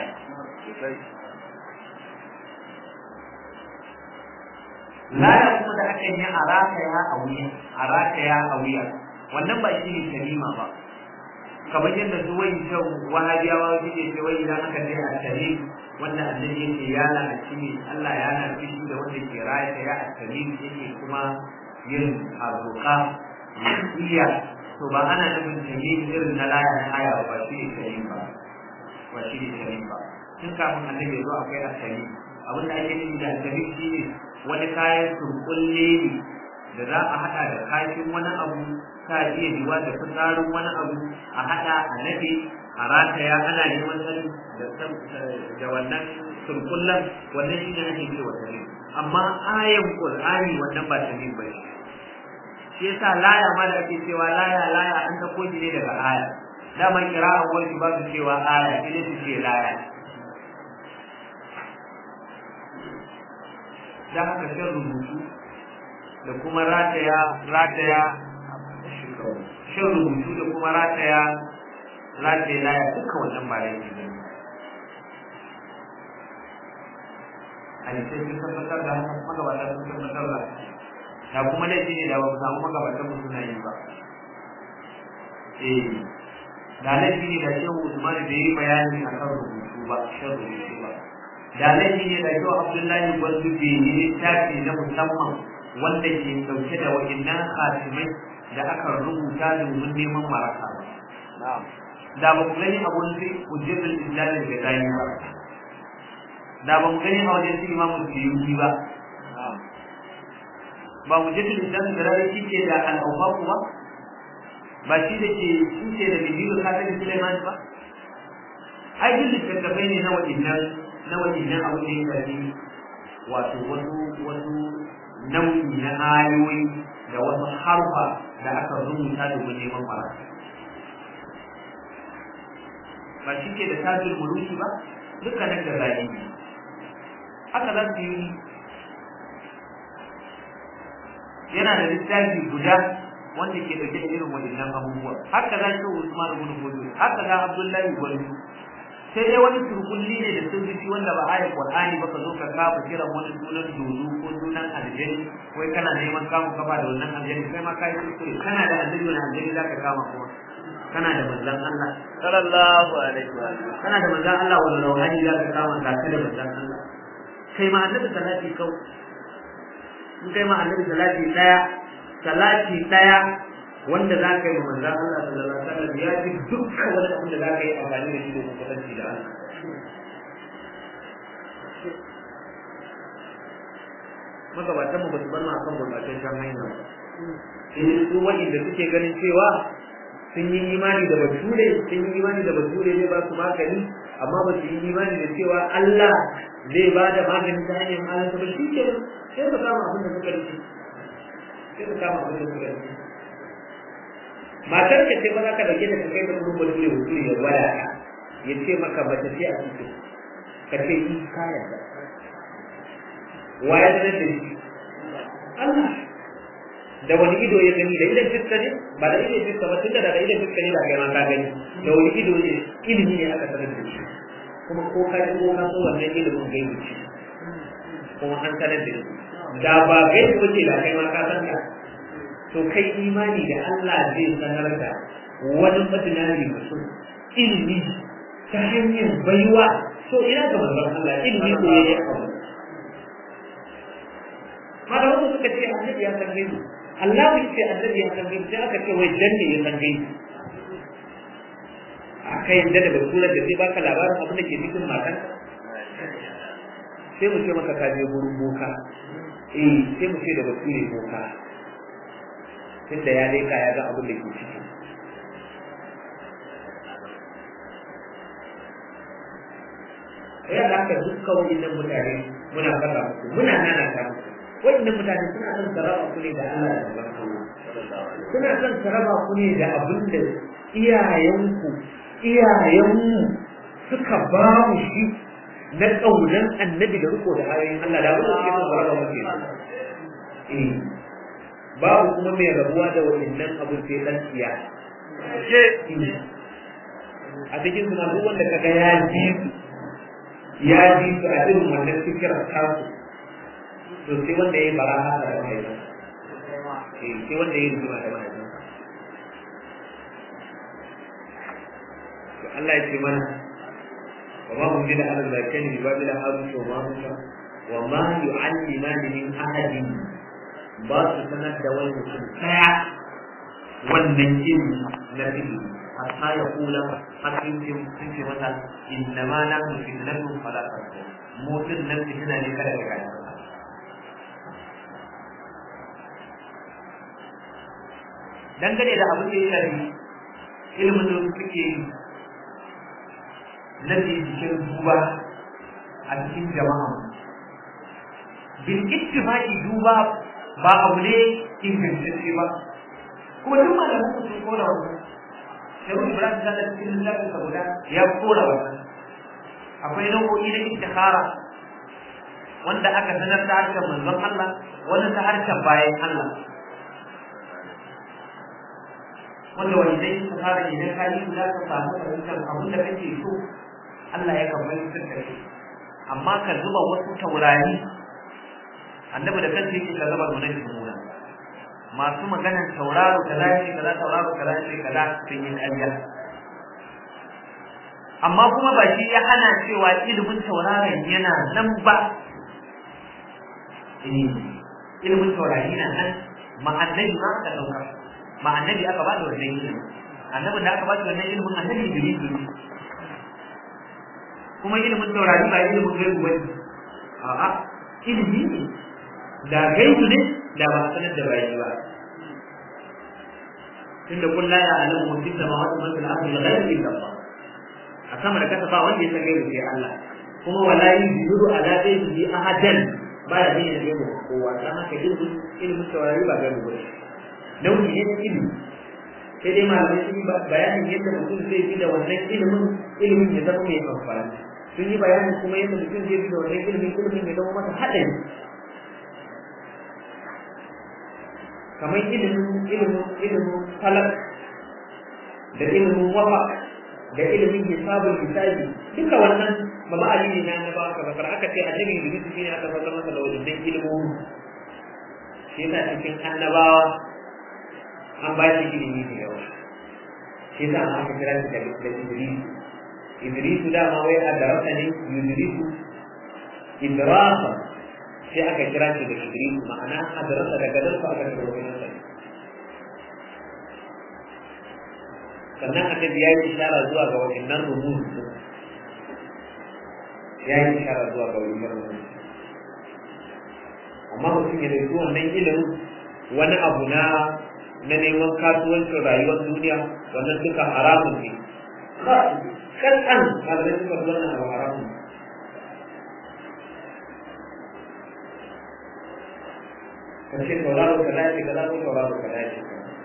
laya kuma da aka yi a rataya a wuya a rataya a wuya wannan ba shi ne kalima ba kamar yadda su wai shan wahabiyawa suke ce wai idan aka ce a tare wanda annabi yake ya lalace ne Allah ya lalace shi da wanda ke rataya a tare yake kuma yin arzuka iya to ba ana nufin tare irin na laya na aya ba shi ne tare ba ba shi ne tare ba tun kafin annabi ya zo akwai a tare abinda ake nufi da tare shi ne wani kayan turkulle ne da za a hada da kashin wani abu ta iya yiwa da fitsarin wani abu a hada a nade a rataya ana neman sani da wannan turkullen wannan shi ne ake cewa tare amma ayan qur'ani wannan ba tare ba shi yasa laya ma da ake cewa laya laya an dauko shi ne daga aya dama kira'a wani ba su cewa aya sai su ce laya da haka shan rubutu da kuma rataya rataya shan rubutu da kuma rataya rataya laya duka wannan ba da yake gani a yi sai sun tabbatar da haka magabata sun tabbatar da da kuma laifi ne da ba mu samu magabatan mu suna yi ba eh da laifi ne da shehu Usman da yi bayani akan rubutu ba shan rubutu ba da laifi ne da yau Abdullahi wanda bai yi littafi na musamman wanda ke dauke da wa'innan khatimai da aka rubuta domin neman maraka ba. Da ba mu gani a wurin sai Ujjatul Islam da gani ba. Da ba mu gani a wajen sai Imam Suyuti ba. Ba Ujjatul Islam da gani shi ke da al-awqaf ba. Ba shi da ke shi ke da bidiyo kafin Sulaiman ba. Ai duk littattafai ne na wa'innan na wajen abu da ya shafi wato wasu wasu nau'i na ayoyi da wasu harfa da aka rubuta domin neman maraka ba shi ke da tajin muluki ba dukkanin da zalimi haka za su yi yana da littafi guda wanda ke dauke da irin waɗannan abubuwa haka za shi Usman ibn Hudu haka za Abdullahi ibn sai dai wani turkulli ne da sun rufi wanda ba ayat Qur'ani ba ka zo ka kafa kira wani sunan dozu ko sunan aljani wai kana neman kamun kafa da wannan aljani kai ma kai kuskure kana da aljani wani aljani zaka kama kuma kana da manzon Allah sallallahu alaihi wa sallam kana da manzon Allah wani rawani zaka kama ka da manzon Allah kai ma annabi salati kau in kai ma annabi salati daya salati daya wanda za ka yi wa manzan Allah sallallahu alaihi wasallam ya ji dukkan wani abin da za ka yi amfani da shi da kusanci da Allah. Magabatan mu ba su bar mu akan gurbataccen hanya ba. Sai su wa'inda suke ganin cewa sun yi imani da bature, sun yi imani da bature zai ba su magani, amma ba su yi imani da cewa Allah zai ba da magani ta hanyar halin ba shi ke sai ka kama abin da suka rufe. Sai ka kama abin da suka rufe. Matar ka ce ba za ka dauke da kai da kuma bature bature ya waya ka ya ce maka mace ce a cikin ka ce yi kayan da waye da nan shi Allah da wani ido ya gani da idan fiska ne ba da idan fiska ba tunda da idan fiska ne da kai ma ka gani da wani ido ne ilimi ne aka sanar da shi kuma ko ka ji ko ka so wannan ilimin gaibi ce kuma an sanar da shi da ba gaibi wace da kai ma ka san ka to kai imani da Allah zai sanar da wani madinari mutum ilimi ta hanyar baiwa so ina ga manzon Allah ilimi ko yayi abu mada wasu suka ce annabi ya san gaibi Allah ya ce annabi ya san gaibi sai aka ce wai dan ne ya san gaibi kai da da basurar da zai baka labarin abin da ke cikin matan sai mu ce maka ka je gurin boka eh sai mu ce da basure boka tunda ya leka ya ga abin da ke ciki ya da aka dukkan wajen mutane muna fara musu muna nana ta musu wajen mutane suna son sarrafa ku ne da Allah da barka suna son sarrafa ku ne da abin da iyayenku iyayenmu suka ba mu shi na ƙaunar annabi da riko da ayoyin Allah da wanda suke son sarrafa muke eh babu kuma mai rabuwa da wannan abin sai dan tsiya a cikin su duk wanda kaga ya ji ya ji su a irin wannan fikirar tasu to sai wanda ya bara haka da mai eh sai wanda ya rigima da mai to Allah ya ce mana wa ma hum bila ala zakani bi babila haru wa ma hum wa ma yu'allimani min ahadin ba su sanar da wani mutum daya wannan ilmi na ilmi hatta ya kula hakin jin sun ce mata inna ma na mu fitnatu fala takfur mu din nan fitina ne kada ka kai dangane da abin da ya shafi ilimin da suke yi na binciken duba a cikin jama'a bil ittifaqi duba ba abu ne ingantacce ba kuma duk malaman su sun kora wannan sai Ibrahim da cikin lissafin sa guda ya kora wannan akwai nau'o'i na istikhara wanda aka sanar da harshen manzon Allah wani ta harshen bayan Allah wanda wani dai istikhara idan ka yi za ka samu fahimtar abin da kake so Allah ya kan fahimtar da kai amma ka zuba wasu taurari annabi da kansa yake kaza ba gunan jumura masu maganan tauraro kaza ce kaza tauraro kaza ce kaza sun yi ƙarya amma kuma ba shi ya hana cewa ilimin tauraron yana nan ba ilimin taurari na nan ma'annabi ma aka ɗauka ma'annabi aka ba da wannan ilimin annabi da aka ba da wannan ilimin annabi Idris ne kuma ilimin taurari ba ilimin gaibu bane a'a ilimi ne da gaibu ne da ba sanar da bayi ba tunda kullu ya alamu fi samawati wa fil ardi ghaibu illa Allah a sama da kasa ba wanda ya san gaibu sai Allah kuma wala yuziru ala ghaibi ahadan ba ya yin gaibu kowa dan haka ilimin ilimin taurari ba gaibu ba nauyi ne ilimi sai dai malamai sun yi bayanin yadda mutum zai bi da wannan ilimin ilimin ya zama mai amfani sun yi bayanin kuma yadda mutum zai bi da wannan ilimin ilimin ya zama masa haɗari kamar ilimin ilimin ilimin falak da ilimin wafa da ilimin hisabul hisabi duka wannan ba ma'ali ne na ba ka bakar aka ce annabi Idris shine aka fara masa da wannan ilimin shi yasa cikin annabawa an ba shi ilimi da yawa shi yasa aka kira shi da Idris Idris da ma wai a darasa ne Idris idrasa sai aka kira shi da Idris ma'ana a darasa daga nan fa aka kira shi sannan annabi ya yi ishara zuwa ga wannan rubutu ya yi ishara zuwa ga wannan rubutu amma mutum ya dauki wannan ilimin wani abu na na neman kasuwancin rayuwar duniya wannan duka haramun ne kasan malamai suka wannan abu haramun kace tauraro kaza ce kaza ko tauraro kaza ce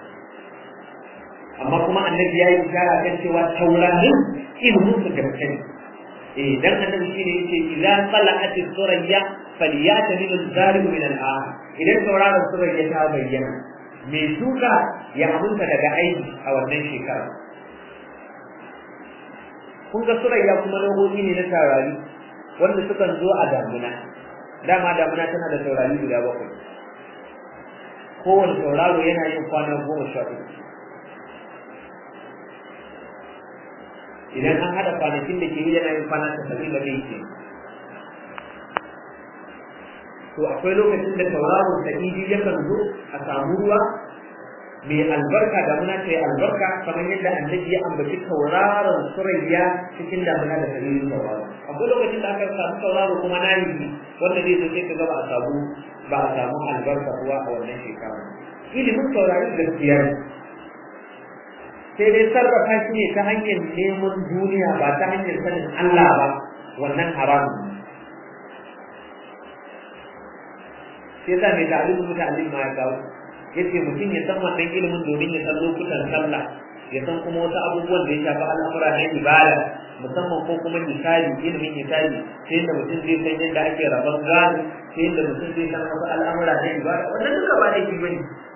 amma kuma annabi ya yi ishara kan cewa taurarin ilimin su gaske ne eh dan annabi shine yace idza tala'at as-suraya falyatami al-zalimu min al-ah idan tauraron suraya ta bayyana mai shuka ya aminta daga aiki a wannan shekara kun ga surayya kuma nau'o'i ne na taurari wanda sukan zo a damuna dama damuna tana da taurari guda bakwai kowane tauraro yana yin kwana goma sha uku idan an haɗa kwanakin da ke yi yana yin kwana tasa'in da zai ke to akwai lokacin da tauraron sa'idi yakan zo a samu ruwa mai albarka damuna ta yi albarka kamar yadda annabi ya ambaci tauraron surayya cikin damuna da dalilin tauraro akwai lokacin da aka samu tauraro kuma na yi wanda zai zo sai ka ga ba a samu ba a samu albarka ruwa a wannan shekara ilimin taurari gaskiya ne sai dai sarrafa shi ne ta hanyar neman duniya ba ta hanyar sanin Allah ba wannan haramun sai sa mai ta'alimin muta'allim ma ya kawo yace mutum ya san wannan ilimin domin ya san lokutan sallah ya san kuma wasu abubuwan da ya shafi al'amura na ibada musamman ko kuma misali ilimin misali sai yadda mutum zai san yadda ake rabon gado sai yadda mutum zai san wasu al'amura na ibada wannan duka ba laifi bane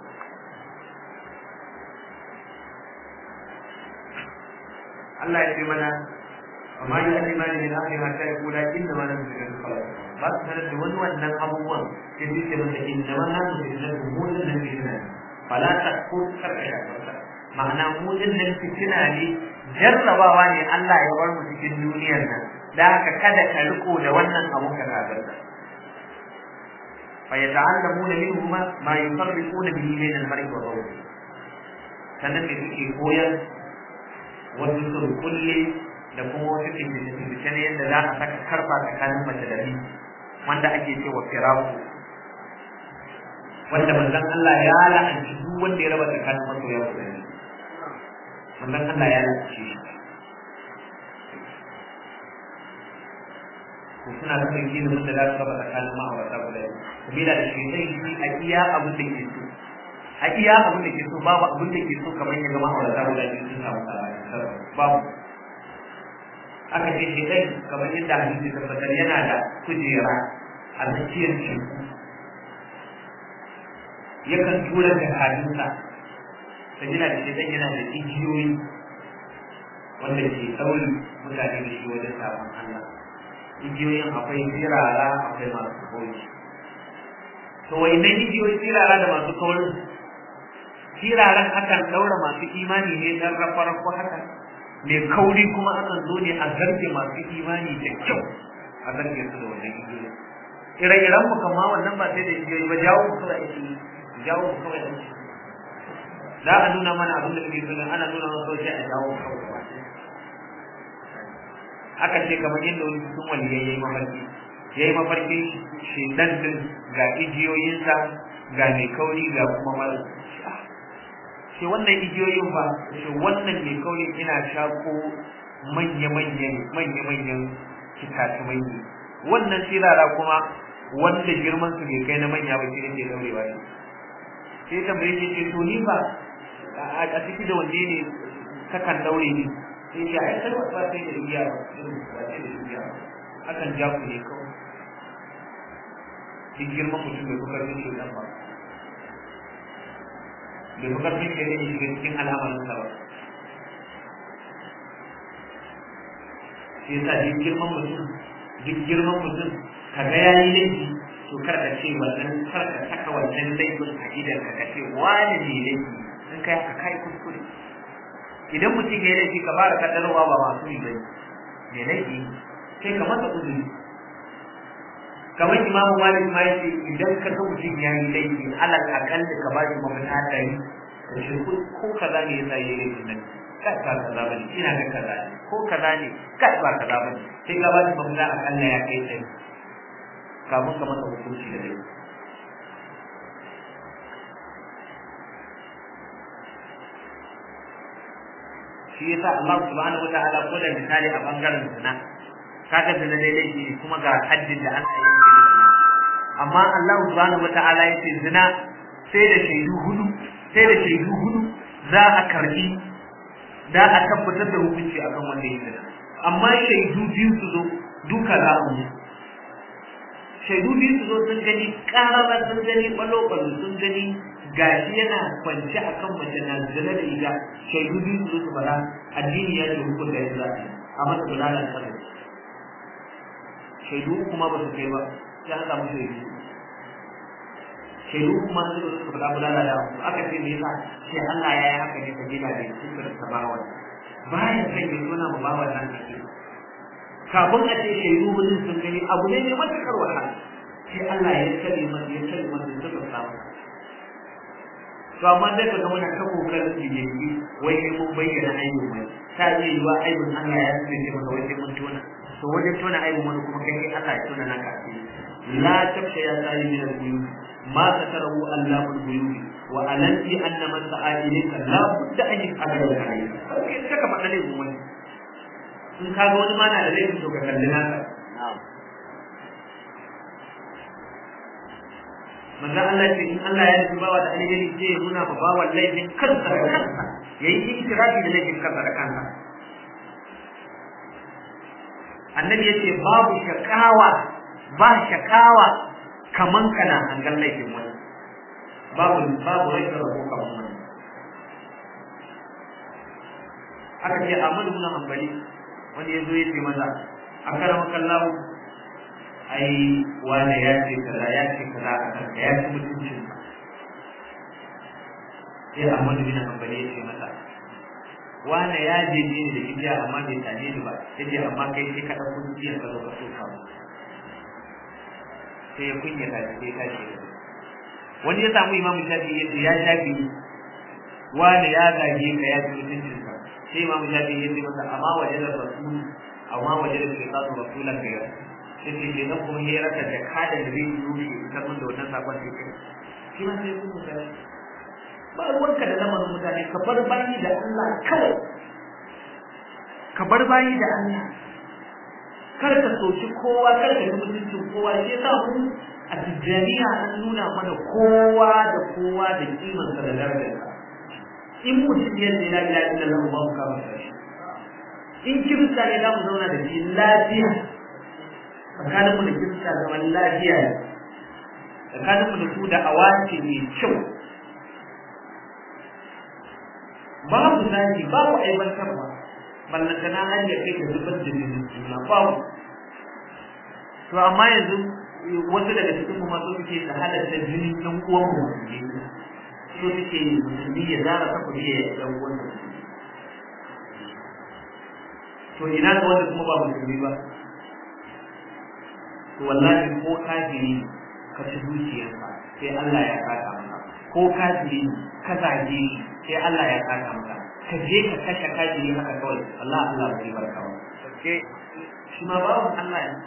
Allah ya ce mana amma ya ce mana ne ake haka ya kula inda ma nan da kala ba su sanar da wani wannan abubuwan sai su ce masa inda ma nan da da mudin nan fitina fala ta ko karkasha ma'ana mudin nan fitina ne jarrabawa ne Allah ya bar mu cikin duniyar nan da haka kada ka riko da wannan abun ka kagarta fa yata'allamuna minhuma ma yufarriquna bihi bayna al-mar'i wa zawji sanan da suke koyar wasu surkulle da kuma wasu fice ne yadda za a saka karfa tsakanin mace da miji wanda ake cewa firaku wanda manzon Allah ya la'anci duk wanda ya raba tsakanin masoya da miji manzon Allah ya la'anci shi ko suna da kai ilimin da za su raba tsakanin ma'aurata guda biyu sabila da shi sai shi a iya abin da ke so a iya abin da ke so babu abin da ke so kamar ya ga ma'aurata guda biyu sun samu sabani babu aka ce shi dai kamar yadda hadisi tabbatar yana da kujera a tsakiyar teku yakan tura da hadinsa sabila da shi dai yana da igiyoyi wanda ke ɗauri mutane da shi wajen sabon Allah igiyoyin akwai sirara akwai masu kauri to wayannan igiyoyi sirara da masu kauri siraran akan daura masu imani ne dan rafar ko haka mai kauri kuma akan zo ne a zarge masu imani da kyau a zarge su da wannan igiyoyi ire-iren mu kama wannan ba sai da igiyoyi ba jawo mu kawai ake jawo mu kawai ake za a nuna mana abin da kake so ana nuna mana kawai sai a jawo mu kawai aka ce kamar yadda wani cikin wani ya yi mafarki ya yi mafarkin shedan din ga igiyoyinsa ga mai kauri ga kuma mara shi wannan igiyoyin ba shi wannan mai kauri ina shako manya-manyan manya-manyan kitatumai ne wannan sirara kuma wanda girman su bai kai na manya ba shi ne ke daurewa ne sai tambaye shi ce to ni ba a ciki da wanne ne kakan daure ni sai ya ai kalwa ba sai da igiya ba sai da igiya akan ja ku ne kawai duk girman mutum bai kuka rin shi nan ba bai kuka rin shi ne shiga cikin al'amarinsa ba sai sa duk girman mutum duk girman mutum ka ga yayi laifi to kar ka ce wannan kar ka saka wannan laifin a idan ka ce wani ne laifi in kai ka kai kuskure idan mutum ya yi laifi ka fara kaddarwa ba masu yi bai mai laifi sai ka masa uzuri kamar imamu malik ma yace idan ka ga mutum ya yi laifi alal akalli ka ba shi mafita dari ka ce ko kaza ne yasa yi laifin nan kai ba kaza bane ina ga kaza ne ko kaza ne kai ba kaza bane sai ka ba shi mafita akalla ya kai sai kafin ka masa hukunci da laifi shi yasa Allah subhanahu wataala ko da misali a bangaren zina kaga zina dai laifi kuma ga haddin da aka yi zina amma Allah subhanahu wataala yace zina sai da shaidu hudu sai da shaidu hudu za a karbi da a tabbatar da hukunci akan wanda ya zina amma shaidu biyu su zo duka za a yi shaidu biyu su zo sun gani ƙararra sun gani ɓalo-ɓalo sun gani gashi yana kwance a kan mace na zina da ita shaidu biyu su zo su fara addini ya ce hukun da ya za a masa bulala da kasa shaidu kuma ba su kai ba sai an samu shaidu shaidu kuma su zo su fara bulala da aka ce me yasa sai Allah ya yi haka ne ta gina da cikin sabawa baya son ya nuna ma bawa nan ake kafin a ce shaidu mutum sun gani abu ne mai matuƙar wahala sai Allah ya tsare masa ya tsare masa ya tsare samu to amma dai ka ga muna ta kokarin jijiji wai sai mun bayyana aibin mai ta zai yi wa aibin Allah ya tsaye maka wai sai mun tona to wajen tona aibin wani kuma kai Allah ya tona naka a cikin la tabsha ya tsari min al-buyut ma satarahu Allahul buyut wa alanti anna man sa'a ilayka la budda an yaqdara alayka kai saka faɗa ne mun in ka ga wani ma na da laifin to ka kalli naka na'am manzo Allah ce in Allah ya nufi bawa da alheri sai ya nuna ba bawa laifin kansa da kansa yayi ikirafi da laifin kansa da kansa annabi yace babu shakawa ba shakawa kaman kana hangan laifin wani babu babu rai da rabo kaman wani aka ce Ahmad ibn Hanbali wani yazo yace maza akramakallahu ai wani ya ce kaza ya ce kaza a kanka ya ci mutuncin sai Ahmad bin Hanbali ya ce masa wani ya je ne da kijiya amma bai tane ni ba yace amma kai sai ka dauko kijiya ka zo ka soka mu sai ya kunya ta sai ta ce wani ya samu Imam Shafi ya ce ya Shafi wani ya zage ka ya ci mutuncin ka sai Imam Shafi ya ce masa amma wajen rasul amma wajen shaytanu rasulan ka sai ke nan kuma ya raka da kada da zai yi shi kamar da wannan sakon shi shi ma sai kuma sai ba ruwanka da lamarin mutane ka bar bayi da Allah kawai ka bar bayi da Allah kar ka soki kowa kar ka yi mutuncin kowa shi yasa mu a tijjaniya an nuna mana kowa da kowa da kiman sa da darajarsa in mutum ya ce la ilaha illallah ba mu kama shi in kirista ne za mu zauna da shi lafiya tsakaninmu da kirista zaman lafiya ne tsakaninmu da su da awace mai kyau babu zaki babu aibantarwa ballantana har ya kai da zubar da jinin juna babu to amma yanzu wasu daga cikin mu masu suke da halatta jinin ɗan uwan mu ne so suke musulmi ya zara ta kuɗi ya ɗan uwan mu to ina ga wanda kuma ba musulmi ba to wallahi ko kafiri ka ci zuciyarsa sai Allah ya saka maka ko kafiri ka zage sai Allah ya saka maka ka je ka kashe kafiri haka kawai Allah Allah bai barka ba okay shi ma babu Allah ne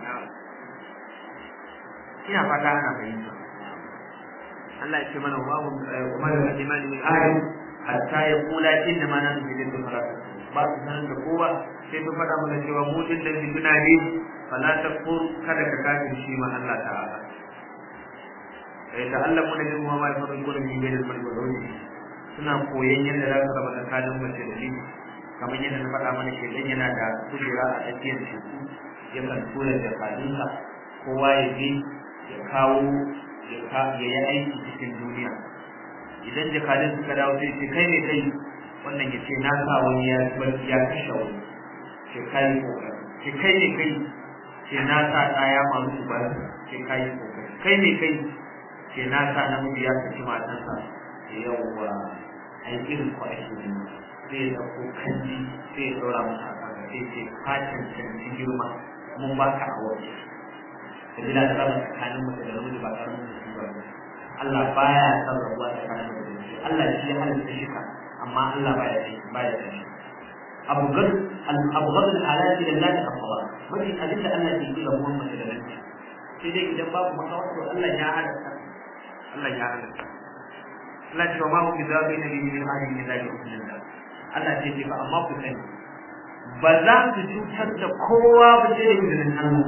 ina fata ana fahimta Allah ya ce mana babu umar da imani min ahli hatta yaqula inna ma nahnu bi dhikra ba su sanar da kowa sai su faɗa mana cewa mu din da biduna ne fala takfur kada ka kafir shi ma Allah ta'ala sai ta Allah mun da mu ma ya fara gurin ne da farko zauni suna koyon yadda za su raba tsakanin mace da miji kamar yadda na faɗa mana shi dan yana da kujera a tsakiyar teku ya kan tura jakadunsa kowa ya je ya kawo ya yi aiki cikin duniya idan jakadun suka dawo sai ce kai ne kai wannan ya ce na sa wani ya ya kashe wani ce kai kokari ce kai ne kai ce na sa ɗaya masu ba ce kai kokari kai ne kai ce na sa namiji ya saki matansa ce yawwa ai irin ku ake yi sai ya ɗauko kanji sai ya ɗora masa a kan sai ce ka cancanci girma mun ba ka a waje sabila da raba tsakanin mace da namiji ba karamin musiba ba Allah baya son rabuwa tsakanin mace da namiji Allah shi ya halitta shi ka amma Allah baya shi baya shi abu gad abu gad al-halal ila Allah afdal wani abinda Allah ke yi rabuwar mace da namiji sai dai idan babu makawa to Allah ya halatta Allah ya halatta Allah ya ma mu bizabi nabi min ahli min zalika Allah ce ce ba amma ku sani ba za ku cutar da kowa ba sai da izinin Allah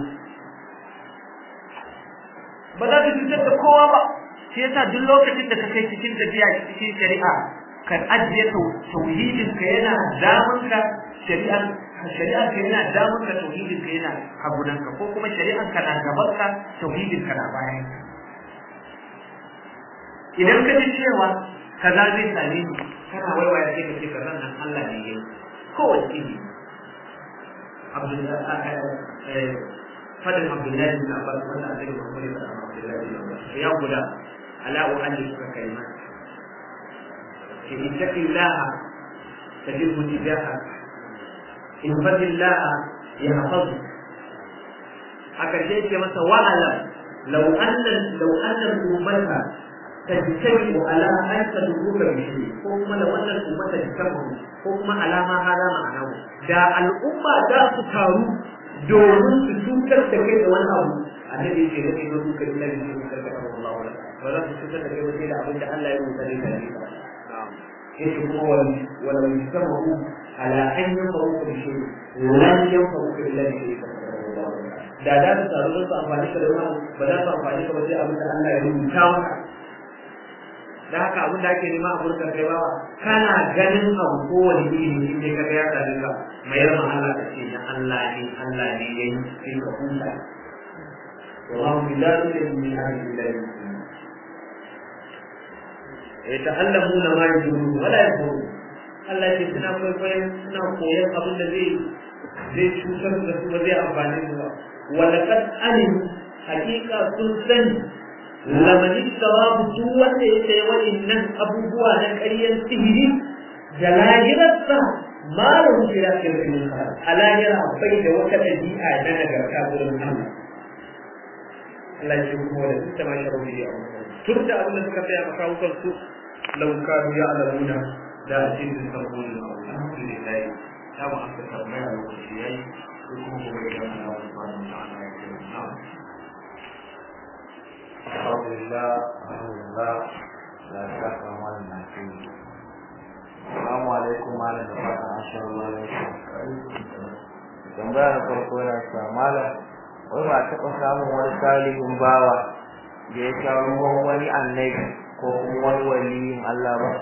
ba za ka cutar da kowa ba shi yasa duk lokacin da ka kai cikin tafiya cikin shari'a kan ajiye tauhidin ka yana damun ka shari'a shari'a ka yana damun ka tauhidin ka yana hagunan ka ko kuma shari'an ka na gaban ka tauhidin ka na bayan ka idan ka ji cewa kaza zai same ni kana waiwaya sai ka ce ka nan Allah ne yayi kowace ne Abdullahi fadin Abdullahi bin Abbas wanda a cikin Bukhari da Abdullahi bin Abbas ya guda ala u'allimuka kalimat ki ittaqillaha tajidhu tijaha in fadillaha yahfazuk aka ce ce masa wa'ala law anna law anna ummata tajtabi ala an tadruka bi shi ko kuma da wannan ummata tabu ko kuma alama hada ma'anahu da al'umma da su taru domin su cutar da kai da wani abu annabi ce da kai zo ka illa bi shi ka karɓa Allah wala wala su cutar da kai sai da abin da Allah ya rubuta ne kai na'am yake kuma wani wala yusamahu ala an yanfa'u bi shi lan yanfa'u illa bi shi ka karɓa Allah da da su taru su amfani da wani ba za su amfani ka ba sai abin da Allah ya rubuta maka da haka abin da ake nema a burkar kai bawa kana ganin abu kowane ilimi in dai kaga ya sami ka mayar ma Allah ka ce na Allah ne Allah ne ya yi sai ka huta wallahu billahi min ahli billahi ya ta'allamuna ma yajuru wala yaqulu Allah ce suna kwaikwayon suna koyon abin da zai zai cutar da su ba zai amfani su ba wala kad alim hakika sun sani lamani sawabu duk wanda ya sayi wa'innan abubuwa na ƙaryar sihiri da lahirarsa ma da wuce ya fi rikin ka a lahira bai da wata ɗabi'a na nagarta wurin Allah Allah ya kuma da duk da ma sharar biyu a tun da abin da suka tsaya a kawukan su laukanu ya alamuna da a cikin sarko da alhamdulillah ya mu aka tambaya lokaci yayi ko kuma gobe da Allah subhanahu wa ta'ala ya ce na'am
alhamdulillah alhamdulillah la shaka malam na fi assalamu alaikum malam da fata insha Allah ya tambaya da farko yana cewa malam wai ba taɓa samun wani salihin bawa da ya sha ruwan wani annabi ko kuma wani waliyin Allah ba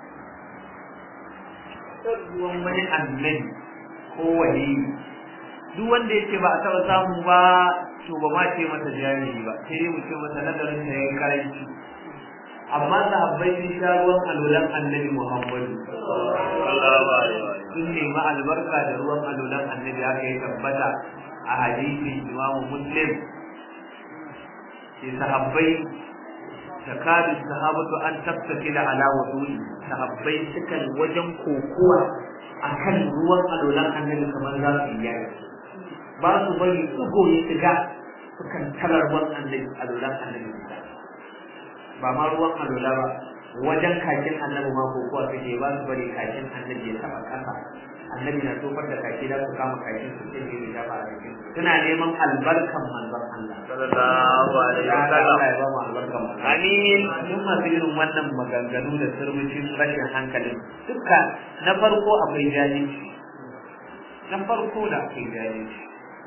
ruwan wani annabi ko waliyi duk wanda yake ba a taɓa samu ba to ba ma ce masa jahili ba sai dai mu ce masa nadarin da yayi karanci amma sahabbai sun sha ruwan alulan annabi Muhammadu sallallahu alaihi wa sallam sun nemi albarka da ruwan alulan annabi haka ya tabbata a hadisi Imam Muslim sai sahabbai takadu sahabatu an tafsila ala wudu'i sahabbai sukan wajen kokuwa akan ruwan alulan annabi kamar za su yi ba su bari tsugo ya shiga sukan talar ruwan annabi alulan annabi ba ma ruwan alula ba wajen kakin annabi ma ko kuwa suke ba su bari kakin annabi ya taba kasa annabi na tofar da kaki da su kama kakin su sai ne da ba a cikin suna neman albarkan manzon Allah sallallahu alaihi wasallam ya ba mu albarkan amin duk masu irin wannan maganganu da surmucin rashin hankalin duka na farko akwai jahilci na farko da akwai jahilci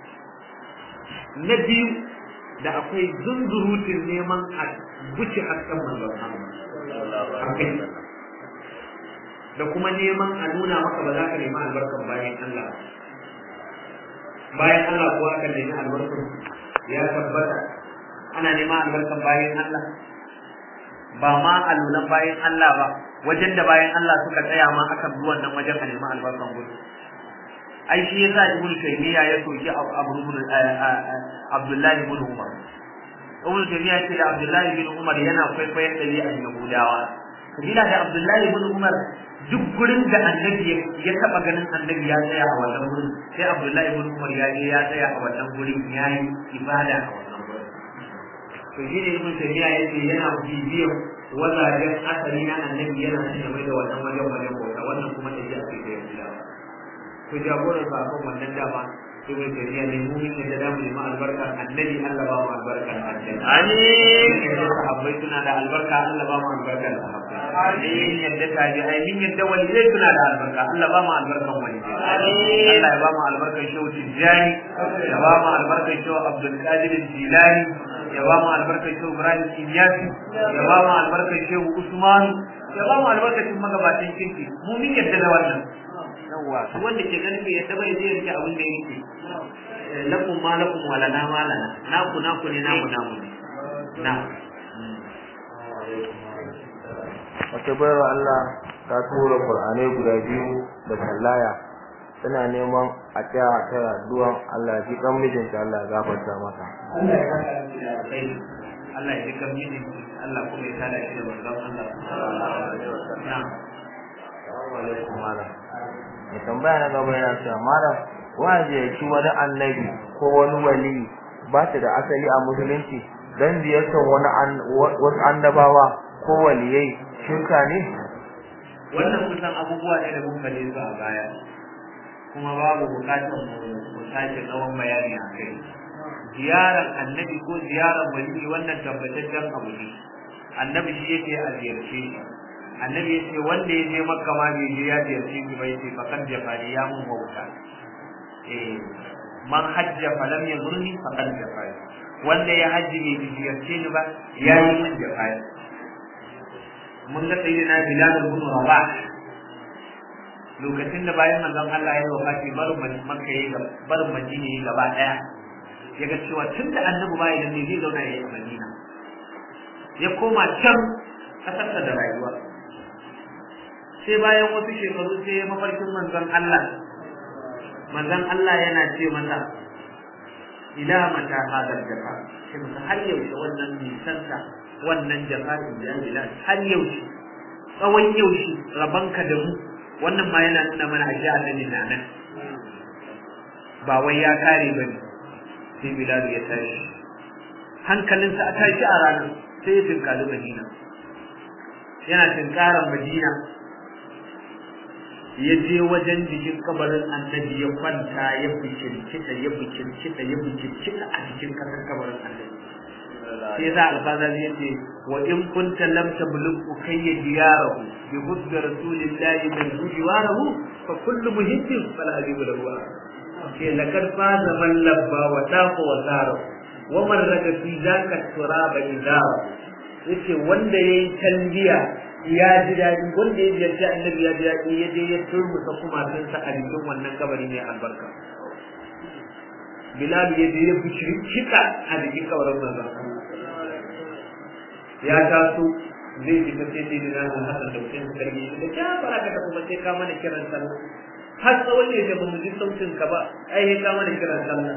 na biyu da akwai zunzurutun neman a guce hasken manzon Allah da kuma neman a nuna maka ba za ka nemi albarkan bayan Allah bayan Allah kuwa aka nemi albarkan ya tabbata ana neman albarkan bayan Allah ba ma alulan bayan Allah ba wajen da bayan Allah suka tsaya ma akan zuwan nan wajen a nemi albarkan gudu ai shi yasa ibnu taymiya ya soki abu abdullahi ibn umar ibnu taymiya ce da abdullahi ibn umar yana kwaikwayon dabi'an yahudawa kabila da abdullahi ibn umar duk gurin da annabi ya taba ganin annabi ya tsaya a wannan gurin sai abdullahi ibn umar ya je ya tsaya a wannan gurin yayi ibada a wannan gurin to shi ne ibnu taymiya yace yana bibiyar wazajen asali na annabi yana cikin mai da wannan wajen wajen bauta wannan kuma dabi'a ce da yahudawa to jagoran ba kan wannan dama ibn taymiya ne mu ne da damu ma albarka annabi Allah ba mu albarka amin amin sahabbai suna da albarka Allah ba mu albarka sahabbai amin yadda tabi ai min yadda waliyai suna da albarka Allah ba mu albarkan waliyai amin Allah ya ba mu albarkan shehu Tijani ya ba mu albarkan shehu Abdul Qadir Jilani ya ba mu albarkan shehu Ibrahim Inyasi ya ba mu albarkan shehu Usman ya ba mu albarkacin magabatan kinki mu min yadda da wannan yawa wanda ke ganin bai yadda bai je rike abin da yake lakum ma lakum wala na malana naku naku ne namu namu ne na
wata bayarwa Allah ta tura Qur'anai guda biyu da sallaya tana neman a tsaya ta addu'a Allah ya ji kan mijinta Allah ya gafarta mata
Allah ya saka shi da kai Allah ya ji kan mijinta Allah kuma ya tada shi da manzon Allah sallallahu alaihi wasallam
assalamu alaikum malam mai tambaya na gaba yana cewa malam waje ya ci wani annabi ko wani wali ba ta da asali a musulunci dan ziyartar wani wasu annabawa ko waliyai shirka ne?
Wannan kusan abubuwa ne da mun faɗe su a baya kuma babu bukatar mu sake tsawon bayani a kai. Ziyarar annabi ko ziyarar wali wannan tabbataccen abu ne. Annabi shi yake a ziyarce shi. Annabi yace wanda ya je Makka ma bai je ya ziyarce shi ba yace faqad jafari ya mun wauta. Eh man hajja falam yazurni faqad jafari. Wanda ya haji bai ziyarce ni ba ya yi mun jafari. Mun ga sayyidina Bilal ibn Rabah lokacin da bayan manzon Allah ya wafati barin Makka yayi barin Madina yayi gaba daya yaga cewa tunda annabi bai da zai zauna yayi Madina ya koma can kasarsa da rayuwa sai bayan wasu shekaru sai ya mafarkin manzon Allah manzon Allah yana ce masa ila mata hadar jafa sai masa har yaushe wannan nisanta wannan jafa in bilal har yaushe tsawon yaushe rabanka da mu wannan ma yana nuna mana ashe annabi na nan ba wai ya kare bane sai bilal ya tashi hankalinsa a tashi a ranar sai ya tinkali Madina yana tinkaran Madina ya je wajen jikin kabarin annabi ya kwanta ya bikirkita ya bikirkita ya bikirkita a cikin kasar kabarin annabi sai za alfaza ya ce wa in kunta lam tablugh ukayya diyarahu bi hubbi rasulillahi min jiwarahu fa kullu muhibbin fala habibu lahu ke lakar faza man labba wa taqa wa zara wa man raga fi zaka turaba idara yace wanda yayi talbiya ya ji dadi wanda ya yarda annabi ya ji dadi ya je ya turmusa kuma tun sa a cikin wannan kabari ne albarka Bilal ya je ya bishiri kika a cikin kabarin manzon ya taso zai ji ta sai da nan Hassan da Hussein karbi da ya baraka ta kuma sai ka mana kiran sallah har tsawon ne da bamu ji sautin ka ba ai ka mana kiran sallah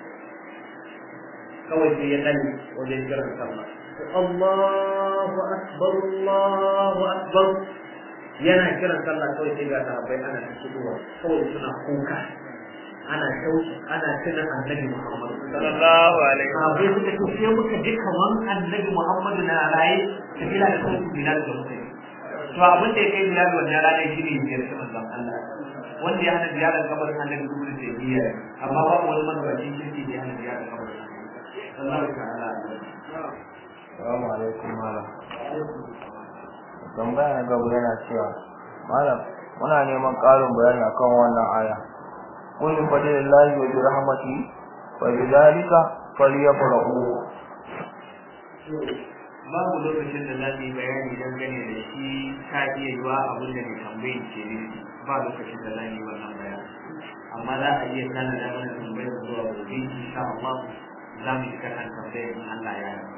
kawai sai ya dani wajen kiran sallah Allahu akbar Allahu akbar yana kiran sallah kawai sai ga sahabbai ana shigowa kawai suna kuka ana shauki ana tuna annabi Muhammad
sallallahu alaihi wasallam
sahabbai suka ce sai muka ji kaman annabi Muhammad na raye sabila da sauki bilal da mutai to abin da ya kai bilal wannan rana shi ne biyar ta manzon Allah wanda ya hana ziyarar kabarin annabi duk da biyar amma babu wani magabaci kirki da ya hana ziyarar kabarin sallallahu ta'ala
Assalamu alaikum malam. Tambaya na gaba yana cewa malam muna neman ƙarin bayani akan wannan aya. Qul bi fadlillahi wa bi rahmatihi wa bi dhalika falyafrahu.
Babu lokacin da za mu yi bayani dangane da shi ta iya yiwa abin da mai tambayin ke ne ba lokacin da za mu yi wannan bayani. Amma za a iya sanar da mana tambayar zuwa gobe insha Allah za mu shiga kan tambayar in Allah ya yarda.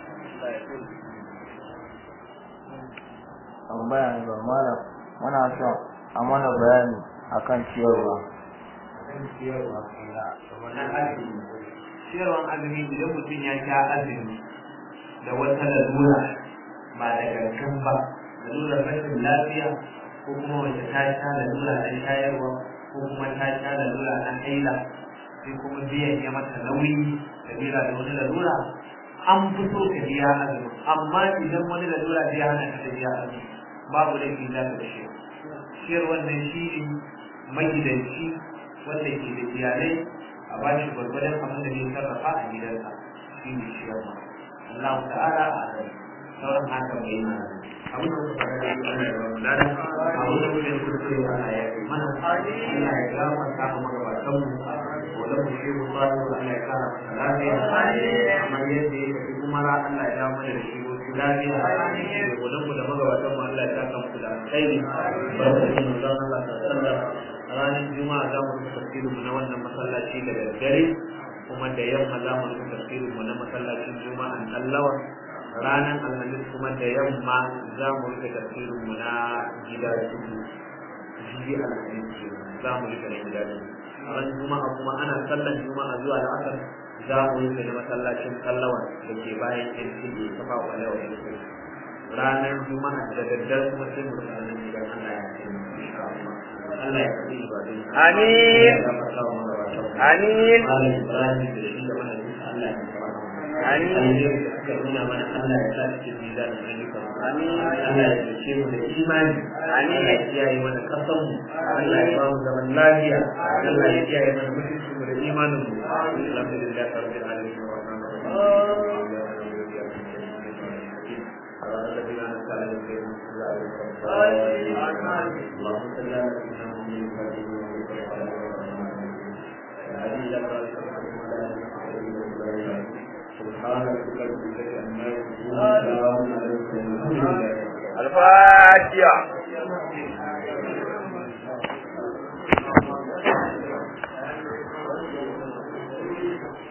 Tambaya ga malam muna son a mana bayani akan ciyarwa.
Akan ciyarwa kila wannan azumi. Ciyarwan azumi idan mutum ya sha azumi da wata lalura ba da gangan ba, lalurar rashin lafiya ko kuma wacce ta sha lalura na shayarwa ko kuma ta sha lalura na haila sai kuma biyan ya mata nauyi sabila da wani lalura an fi so ka biya azumi amma idan wani lalura zai hana ka da biya azumi babu laifi za ka ce shiyar wannan shi ne magidanci wanda ke da iyalai a ba shi gwargwadon abin da zai sarrafa a gidansa shi ne shiyarwa Allah ta'ala a rai sauran haka mai yi abin da suka fara yi ana da wadana abin da muke kurkure ana ya yi mana ana ya gama ta magabatan mu wanda mu shi mu ba su Allah ya kara masa lafiya kamar yadda ya tafi umara Allah ya dawo mana da shi wasu lafiya da gudun mu da magabatan mu Allah ya saka musu da alkhairi barkatun mu zan Allah ta sallar ranar juma'a za mu rufe tafsirin mu na wannan masallaci da daddare kuma da yamma za mu rufe tafsirin mu na masallacin juma'an allawa ranar alhamis kuma da yamma za mu rufe tafsirin mu na gida tudu jibi alhamis za mu rufe na gida tudu ran juma'a kuma ana sallan juma'a zuwa al'asar za mu rufe na masallacin allawa da ke bayan yan tudu kafa wa allawa yan tudu ranar juma'a da daddare kuma sai mu rufe nan gidan Allah ya ce insha Allah Allah ya karbi ibadun amin amin Allah ya fara amin ka nuna mana Allah ya sa cikin mizanin ayyukan amin Allah ya dace mu da imani amin ya kiyaye mana kasan mu Allah ya ba mu zaman lafiya Allah ya kiyaye mana mutuncin mu da imanin mu alhamdulillah rabbil alamin wa rahmatullahi الذين أنزل عليهم اللهم صل على سيدنا محمد سبحان ربك رب العزة عما يصفون وسلام على المرسلين الفاتحة